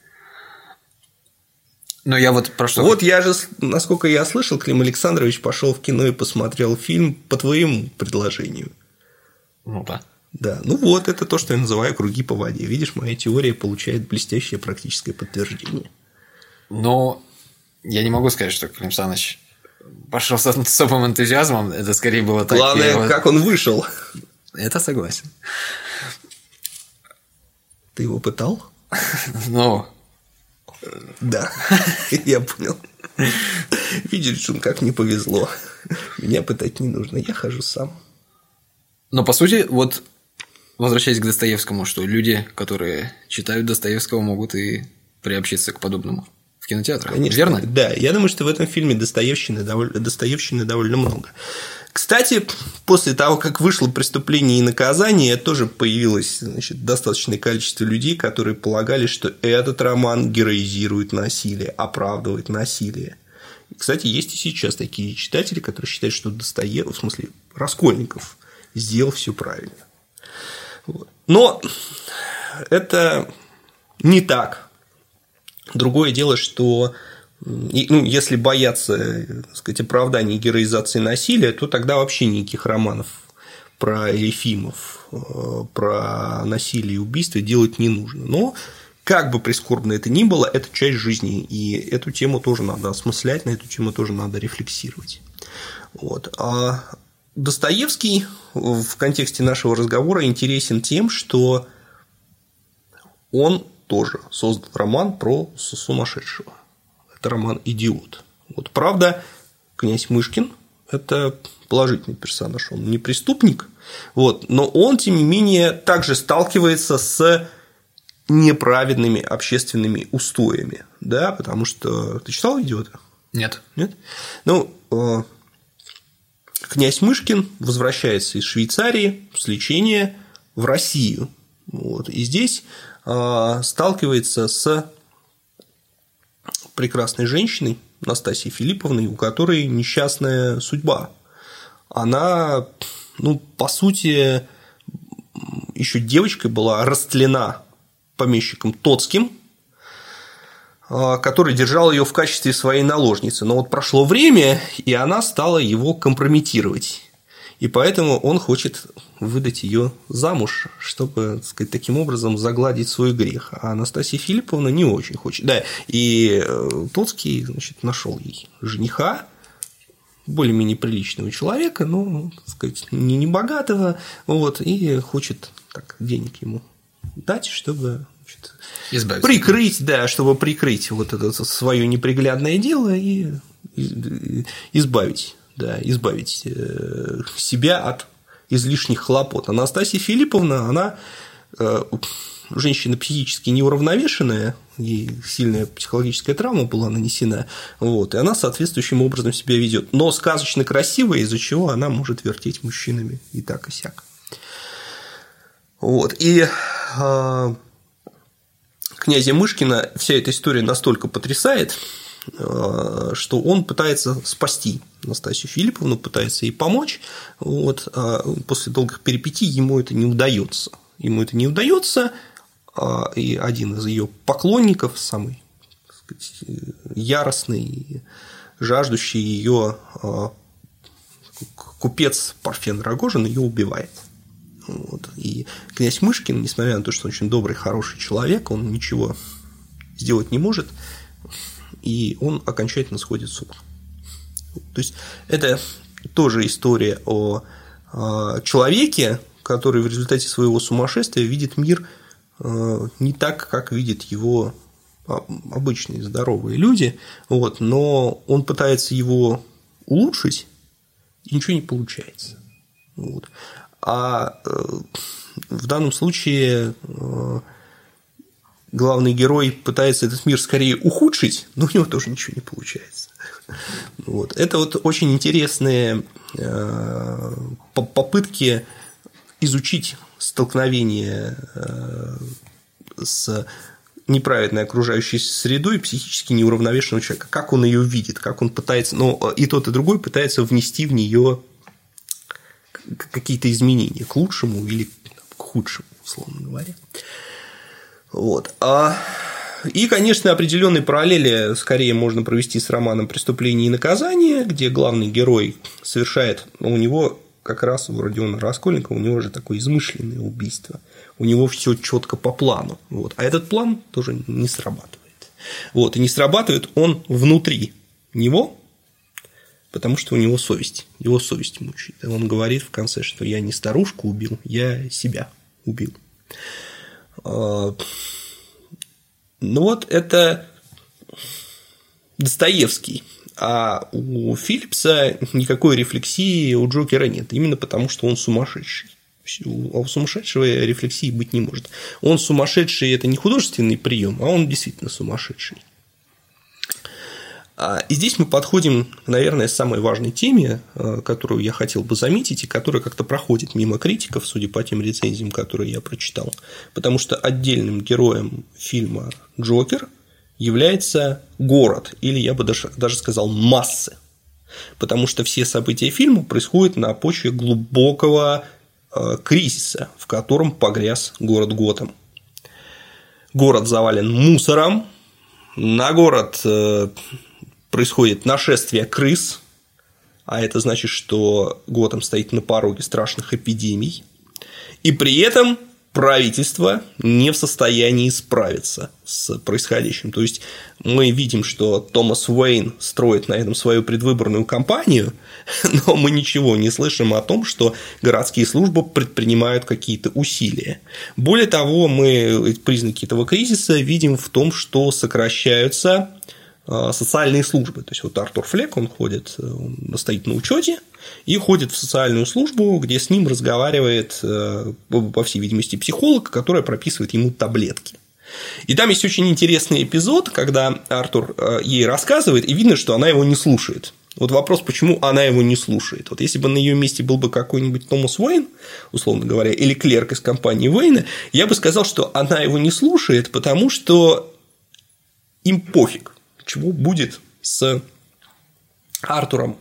Но я вот про что... Вот я же, насколько я слышал, Клим Александрович пошел в кино и посмотрел фильм по твоему предложению. Ну да. Да, ну вот это то, что я называю круги по воде. Видишь, моя теория получает блестящее практическое подтверждение. Но я не могу сказать, что Клим Саныч пошел с особым энтузиазмом. Это скорее было так. Главное, его... как он вышел. Это согласен. Ты его пытал? Ну. Да, я понял. Видишь, Джун, как не повезло. Меня пытать не нужно, я хожу сам. Но по сути, вот возвращаясь к Достоевскому, что люди, которые читают Достоевского, могут и приобщиться к подобному в кинотеатрах. Конечно, верно? Да, я думаю, что в этом фильме Достоевщины довольно, Достоевщины довольно много. Кстати, после того, как вышло «Преступление и наказание», тоже появилось, значит, достаточное количество людей, которые полагали, что этот роман героизирует насилие, оправдывает насилие. И, кстати, есть и сейчас такие читатели, которые считают, что Достоевский, в смысле, Раскольников сделал все правильно. Вот. Но это не так. Другое дело, что ну, если бояться, так сказать, оправдания и героизации насилия, то тогда вообще никаких романов про Ефимов, про насилие и убийство делать не нужно. Но как бы прискорбно это ни было, это часть жизни, и эту тему тоже надо осмыслять, на эту тему тоже надо рефлексировать. Вот. А Достоевский в контексте нашего разговора интересен тем, что он тоже создал роман про сумасшедшего. Это роман «Идиот». Вот, правда, князь Мышкин – это положительный персонаж, он не преступник, вот, но он, тем не менее, также сталкивается с неправедными общественными устоями, да, потому что… Ты читал «Идиота»? Нет. Нет? Ну, князь Мышкин возвращается из Швейцарии с лечения в Россию, вот, и здесь сталкивается с прекрасной женщиной Настасьей Филипповной, у которой несчастная судьба. Она, ну, по сути, еще девочкой была растлена помещиком Тоцким, который держал ее в качестве своей наложницы. Но вот прошло время, и она стала его компрометировать. И поэтому он хочет выдать ее замуж, чтобы, так сказать, таким образом загладить свой грех. А Анастасия Филипповна не очень хочет. Да, и Тоцкий, значит, нашел ей жениха, более-менее приличного человека, но, так сказать, не небогатого, вот, и хочет так, денег ему дать, чтобы, значит, прикрыть, да, чтобы прикрыть вот это свое неприглядное дело и избавить. Да, избавить себя от излишних хлопот. Анастасия Филипповна, она женщина психически неуравновешенная, ей сильная психологическая травма была нанесена, вот, и она соответствующим образом себя ведет, но сказочно красивая, из-за чего она может вертеть мужчинами и так и сяк. Вот, и князя Мышкина вся эта история настолько потрясает, что он пытается спасти Настасью Филипповну, пытается ей помочь. Вот. А после долгих перипетий ему это не удается. Ему это не удается, и один из ее поклонников, самый, так сказать, яростный, жаждущий ее купец Парфен Рогожин ее убивает. Вот. И князь Мышкин, несмотря на то, что он очень добрый, хороший человек, он ничего сделать не может, и он окончательно сходит с ума. То есть это тоже история о человеке, который в результате своего сумасшествия видит мир не так, как видят его обычные здоровые люди, вот, но он пытается его улучшить, и ничего не получается. Вот. А в данном случае главный герой пытается этот мир скорее ухудшить, но у него тоже ничего не получается. Вот. Это вот очень интересные попытки изучить столкновение с неправильной окружающей средой психически неуравновешенного человека, как он ее видит, как он пытается, но и тот, и другой пытается внести в нее какие-то изменения к лучшему или к худшему, условно говоря. Вот. И, конечно, определенные параллели скорее можно провести с романом «Преступление и наказание», где главный герой совершает, у него как раз у Родиона Раскольникова, у него же такое измышленное убийство, у него все четко по плану, вот. А этот план тоже не срабатывает. Вот. И не срабатывает он внутри него, потому что у него совесть, его совесть мучает. И он говорит в конце, что я не старушку убил, я себя убил. Ну вот это Достоевский, а у Филлипса никакой рефлексии у Джокера нет, именно потому что он сумасшедший. А у сумасшедшего рефлексии быть не может. Он сумасшедший – это не художественный прием, а он действительно сумасшедший. И здесь мы подходим, наверное, к самой важной теме, которую я хотел бы заметить, и которая как-то проходит мимо критиков, судя по тем рецензиям, которые я прочитал. Потому что отдельным героем фильма «Джокер» является город, или я бы даже, даже сказал массы. Потому что все события фильма происходят на почве глубокого кризиса, в котором погряз город Готэм. Город завален мусором, на город происходит нашествие крыс, а это значит, что Готэм стоит на пороге страшных эпидемий, и при этом правительство не в состоянии справиться с происходящим. То есть мы видим, что Томас Уэйн строит на этом свою предвыборную кампанию, но мы ничего не слышим о том, что городские службы предпринимают какие-то усилия. Более того, мы признаки этого кризиса видим в том, что сокращаются социальные службы. То есть вот Артур Флек, он ходит, он стоит на учете и ходит в социальную службу, где с ним разговаривает, по всей видимости, психолог, который прописывает ему таблетки. И там есть очень интересный эпизод, когда Артур ей рассказывает, и видно, что она его не слушает. Вот вопрос, почему она его не слушает. Вот если бы на ее месте был бы какой-нибудь Томас Уэйн, условно говоря, или клерк из компании Уэйна, я бы сказал, что она его не слушает, потому что им пофиг, чего будет с Артуром.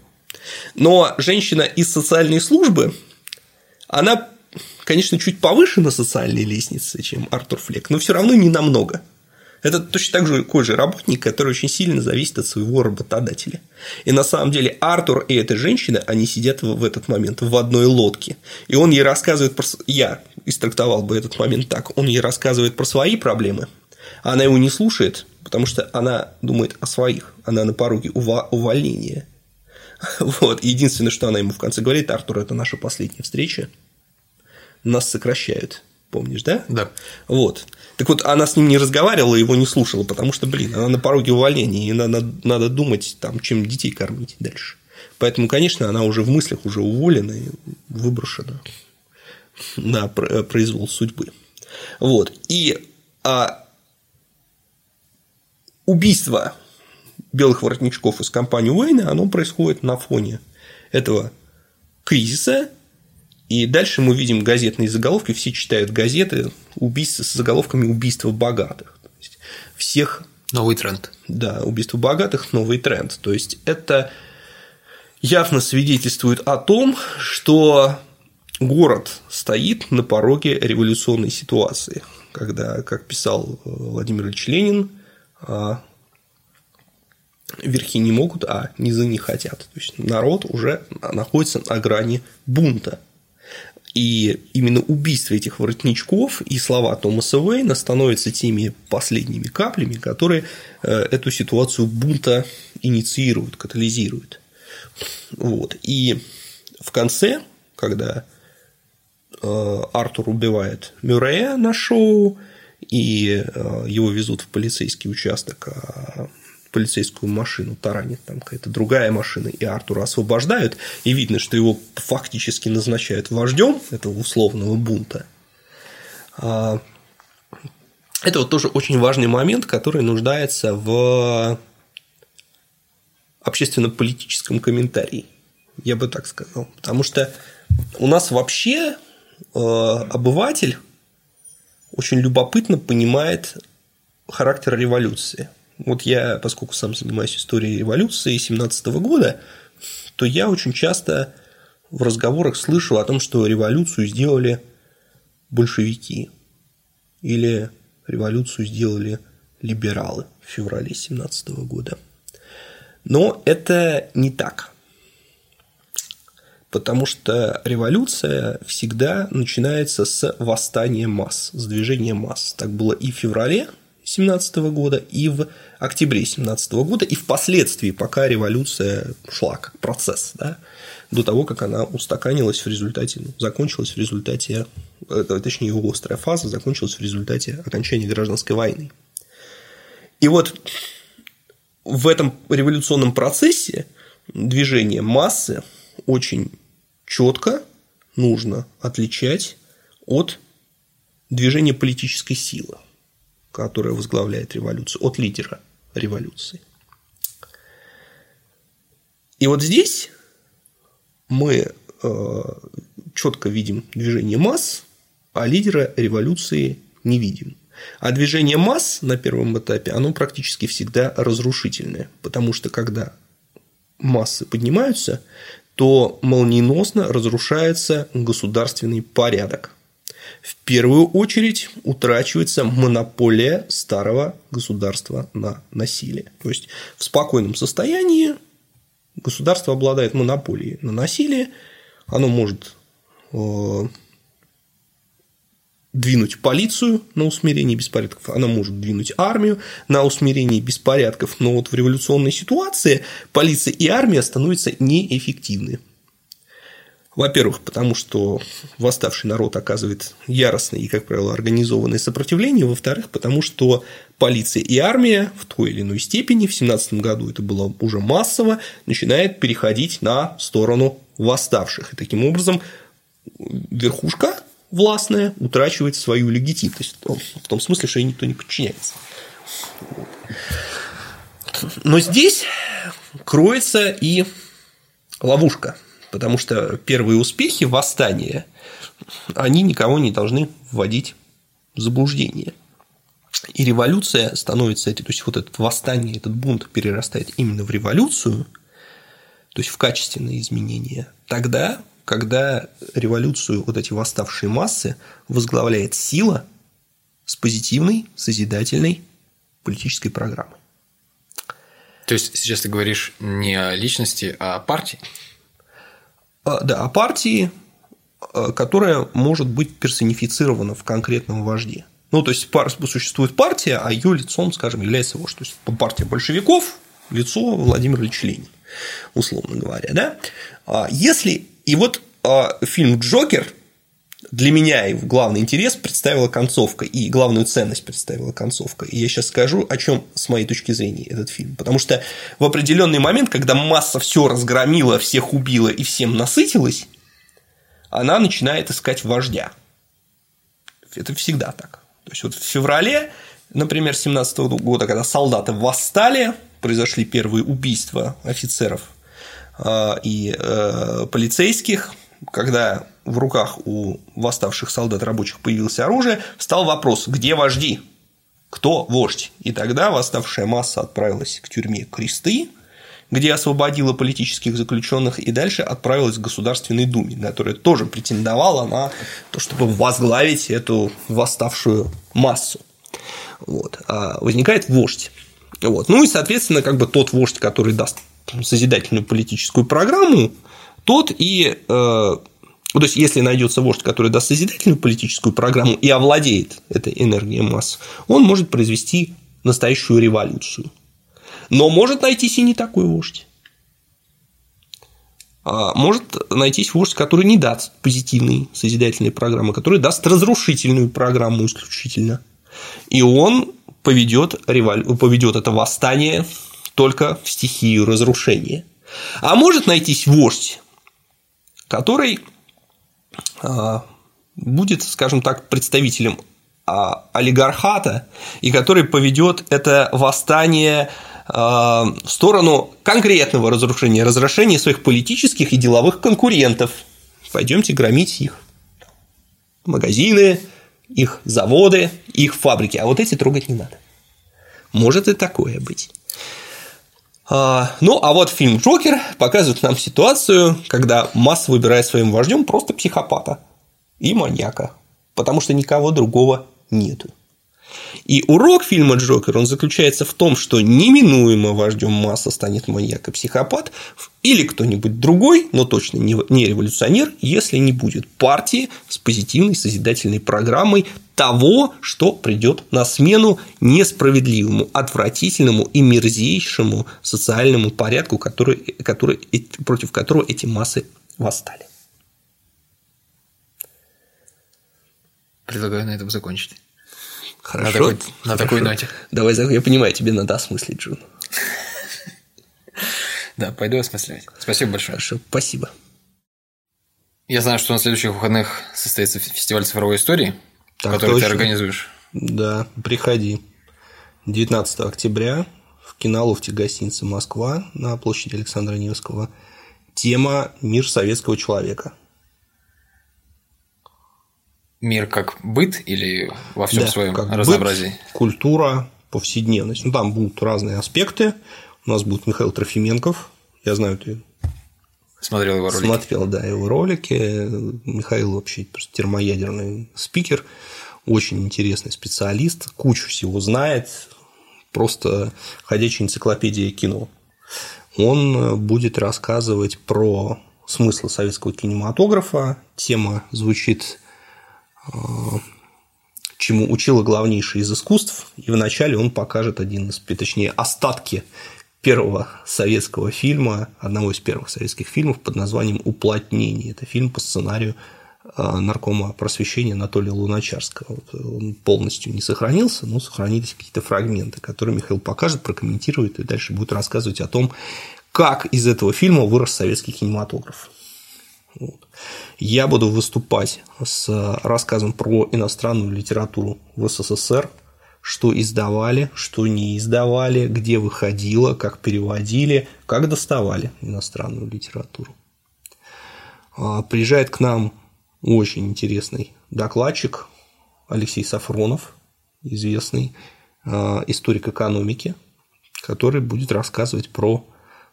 Но женщина из социальной службы, она, конечно, чуть повыше на социальной лестнице, чем Артур Флек, но все равно не намного. Это точно так же такой же работник, который очень сильно зависит от своего работодателя. И на самом деле Артур и эта женщина, они сидят в этот момент в одной лодке. И он ей рассказывает про... Я истрактовал бы этот момент так. Он ей рассказывает про свои проблемы, а она его не слушает, потому что она думает о своих. Она на пороге увольнения. Вот. Единственное, что она ему в конце говорит: Артур, это наша последняя встреча. Нас сокращают. Помнишь, да? Да. Вот. Так вот, она с ним не разговаривала, его не слушала, потому что, блин, она на пороге увольнения, и надо, надо думать, там, чем детей кормить дальше. Поэтому, конечно, она уже в мыслях уже уволена и выброшена на произвол судьбы. Вот. И а убийство белых воротничков из компании Уэйна, оно происходит на фоне этого кризиса. И дальше мы видим газетные заголовки, все читают газеты, убийства с заголовками «убийства богатых». То есть всех Новый тренд. Да, убийство богатых – новый тренд. То есть, это явно свидетельствует о том, что город стоит на пороге революционной ситуации, когда, как писал Владимир Ильич Ленин, верхи не могут, а низы не хотят. То есть, народ уже находится на грани бунта. И именно убийство этих воротничков и слова Томаса Уэйна становятся теми последними каплями, которые эту ситуацию бунта инициируют, катализируют. Вот. И в конце, когда Артур убивает Мюррея на шоу, и его везут в полицейский участок, а полицейскую машину таранит там какая-то другая машина, и Артура освобождают, и видно, что его фактически назначают вождем этого условного бунта. Это вот тоже очень важный момент, который нуждается в общественно-политическом комментарии, я бы так сказал. Потому что у нас вообще обыватель очень любопытно понимает характер революции. Вот я, поскольку сам занимаюсь историей революции семнадцатого года, то я очень часто в разговорах слышу о том, что революцию сделали большевики или революцию сделали либералы в феврале семнадцатого года. Но это не так. Потому что революция всегда начинается с восстания масс, с движения масс. Так было и в феврале семнадцатого года, и в октябре семнадцатого года, и впоследствии, пока революция шла как процесс, да, до того, как она устаканилась в результате, ну, закончилась в результате, точнее, ее острая фаза закончилась в результате окончания гражданской войны. И вот в этом революционном процессе движение массы очень четко нужно отличать от движения политической силы, которая возглавляет революцию, от лидера революции. И вот здесь мы четко видим движение масс, а лидера революции не видим. А движение масс на первом этапе, оно практически всегда разрушительное, потому что когда массы поднимаются, то молниеносно разрушается государственный порядок. В первую очередь утрачивается монополия старого государства на насилие. То есть, в спокойном состоянии государство обладает монополией на насилие, оно может двинуть полицию на усмирение беспорядков, оно может двинуть армию на усмирение беспорядков, но вот в революционной ситуации полиция и армия становятся неэффективны. Во-первых, потому что восставший народ оказывает яростное и, как правило, организованное сопротивление. Во-вторых, потому что полиция и армия в той или иной степени, в семнадцатом году это было уже массово, начинает переходить на сторону восставших. И таким образом верхушка властная утрачивает свою легитимность. В том смысле, что ей никто не подчиняется. Но здесь кроется и ловушка. Потому что первые успехи восстания, они никого не должны вводить в заблуждение. И революция становится, то есть вот это восстание, этот бунт перерастает именно в революцию, то есть в качественные изменения, тогда, когда революцию, вот эти восставшие массы, возглавляет сила с позитивной, созидательной политической программой. То есть сейчас ты говоришь не о личности, а о партии? Да, о партии, которая может быть персонифицирована в конкретном вожде. Ну, то есть, существует партия, а ее лицом, скажем, является вождь. То есть, партия большевиков, лицо Владимир Ильич Ленин, условно говоря. Да? Если… И вот фильм «Джокер» для меня его главный интерес представила концовка, и главную ценность представила концовка. И я сейчас скажу, о чем, с моей точки зрения, этот фильм. Потому что в определенный момент, когда масса все разгромила, всех убила и всем насытилась, она начинает искать вождя. Это всегда так. То есть, вот в феврале, например, семнадцатого года, когда солдаты восстали, произошли первые убийства офицеров и полицейских, когда в руках у восставших солдат рабочих появилось оружие, встал вопрос: где вожди? кто вождь. И тогда восставшая масса отправилась к тюрьме Кресты, где освободила политических заключенных, и дальше отправилась к Государственной Думе, которая тоже претендовала на то, чтобы возглавить эту восставшую массу. Вот. А возникает вождь. Вот. Ну и, соответственно, как бы тот вождь, который даст созидательную политическую программу, тот и… Э, то есть, если найдется вождь, который даст созидательную политическую программу и овладеет этой энергией масс, он может произвести настоящую революцию. Но может найтись и не такой вождь. А может найтись вождь, который не даст позитивной созидательной программы, который даст разрушительную программу исключительно. И он поведет, револю... поведет это восстание только в стихию разрушения. А может найтись вождь, который будет, скажем так, представителем олигархата, и который поведет это восстание в сторону конкретного разрушения, разрушения своих политических и деловых конкурентов. Пойдемте громить их магазины, их заводы, их фабрики. А вот эти трогать не надо. Может и такое быть. Ну, а вот фильм «Джокер» показывает нам ситуацию, когда масса выбирает своим вождем просто психопата и маньяка, потому что никого другого нету. И урок фильма «Джокер», он заключается в том, что неминуемо вождем масса станет маньяк и психопат или кто-нибудь другой, но точно не революционер, если не будет партии с позитивной созидательной программой того, что придет на смену несправедливому, отвратительному и мерзейшему социальному порядку, который, который, против которого эти массы восстали. Предлагаю на этом закончить. Хорошо. На такой, на такой ноте. Давай, я понимаю, тебе надо осмыслить, Джон. Да, пойду осмысливать. Спасибо большое. Хорошо, спасибо. Я знаю, что на следующих выходных состоится фестиваль цифровой истории, так который точно. Ты организуешь. Да, приходи. девятнадцатого октября в кинолофте гостиницы «Москва» на площади Александра Невского. Тема «Мир советского человека». Мир как быт или во всем да, своем как разнообразии? Быт, культура, повседневность. Ну, там будут разные аспекты. У нас будет Михаил Трофименков. Я знаю, ты смотрел его ролики. Смотрел, да, его ролики. Михаил вообще просто термоядерный спикер. Очень интересный специалист. Кучу всего знает. Просто ходячая энциклопедия кино. Он будет рассказывать про смысл советского кинематографа. Тема звучит... чему учила главнейшее из искусств, и вначале он покажет один из, точнее, остатки первого советского фильма, одного из первых советских фильмов под названием «Уплотнение». Это фильм по сценарию наркома просвещения Анатолия Луначарского. Он полностью не сохранился, но сохранились какие-то фрагменты, которые Михаил покажет, прокомментирует и дальше будет рассказывать о том, как из этого фильма вырос советский кинематограф. Вот. Я буду выступать с рассказом про иностранную литературу в СССР, что издавали, что не издавали, где выходило, как переводили, как доставали иностранную литературу. Приезжает к нам очень интересный докладчик Алексей Сафронов, известный историк экономики, который будет рассказывать про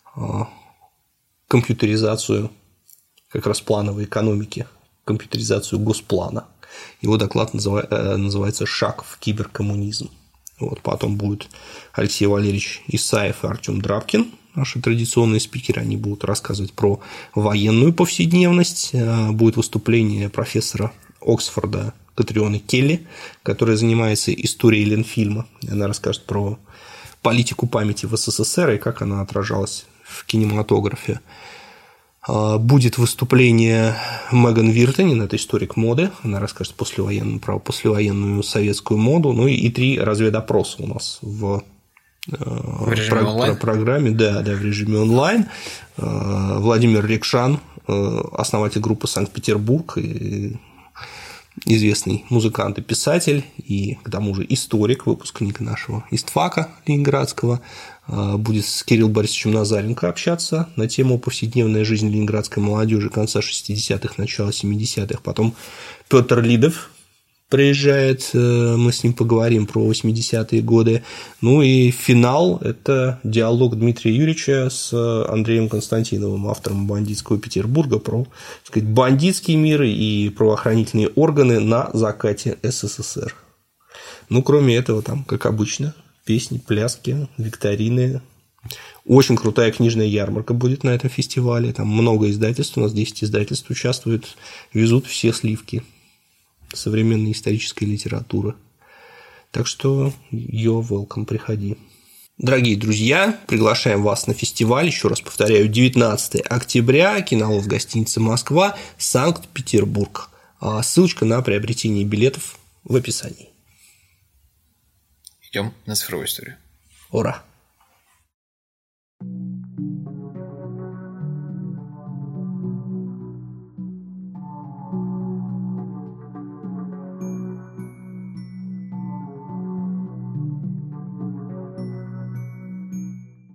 компьютеризацию как раз плановой экономики, компьютеризацию госплана. Его доклад называется «Шаг в киберкоммунизм». Вот, потом будет Алексей Валерьевич Исаев и Артем Драбкин, наши традиционные спикеры. Они будут рассказывать про военную повседневность. Будет выступление профессора Оксфорда Катрионы Келли, которая занимается историей Ленфильма. Она расскажет про политику памяти в СССР и как она отражалась в кинематографе. Будет выступление Меган Виртанен, это историк моды. Она расскажет послевоенную, про послевоенную советскую моду. Ну и три разведопроса у нас в, в режиме про- онлайн? Про- программе. Да, да, в режиме онлайн. Владимир Рекшан, основатель группы «Санкт-Петербург», и известный музыкант и писатель, и к тому же историк, выпускник нашего ИСТФАКа ленинградского. Будет с Кириллом Борисовичем Назаренко общаться на тему повседневная жизнь ленинградской молодежи конца шестидесятых, начала семидесятых. Потом Петр Лидов, приезжает, мы с ним поговорим про восьмидесятые годы. Ну и финал – это диалог Дмитрия Юрьевича с Андреем Константиновым, автором «Бандитского Петербурга», про, так сказать, бандитский мир и правоохранительные органы на закате СССР. Ну, кроме этого, там, как обычно, песни, пляски, викторины. Очень крутая книжная ярмарка будет на этом фестивале. Там много издательств, у нас десять издательств участвуют, везут все сливки современной исторической литературы. Так что you're welcome, приходи. Дорогие друзья, приглашаем вас на фестиваль, еще раз повторяю, девятнадцатого октября, кинолов гостиница «Москва», Санкт-Петербург. Ссылочка на приобретение билетов в описании. Идем на цифровую историю. Ура!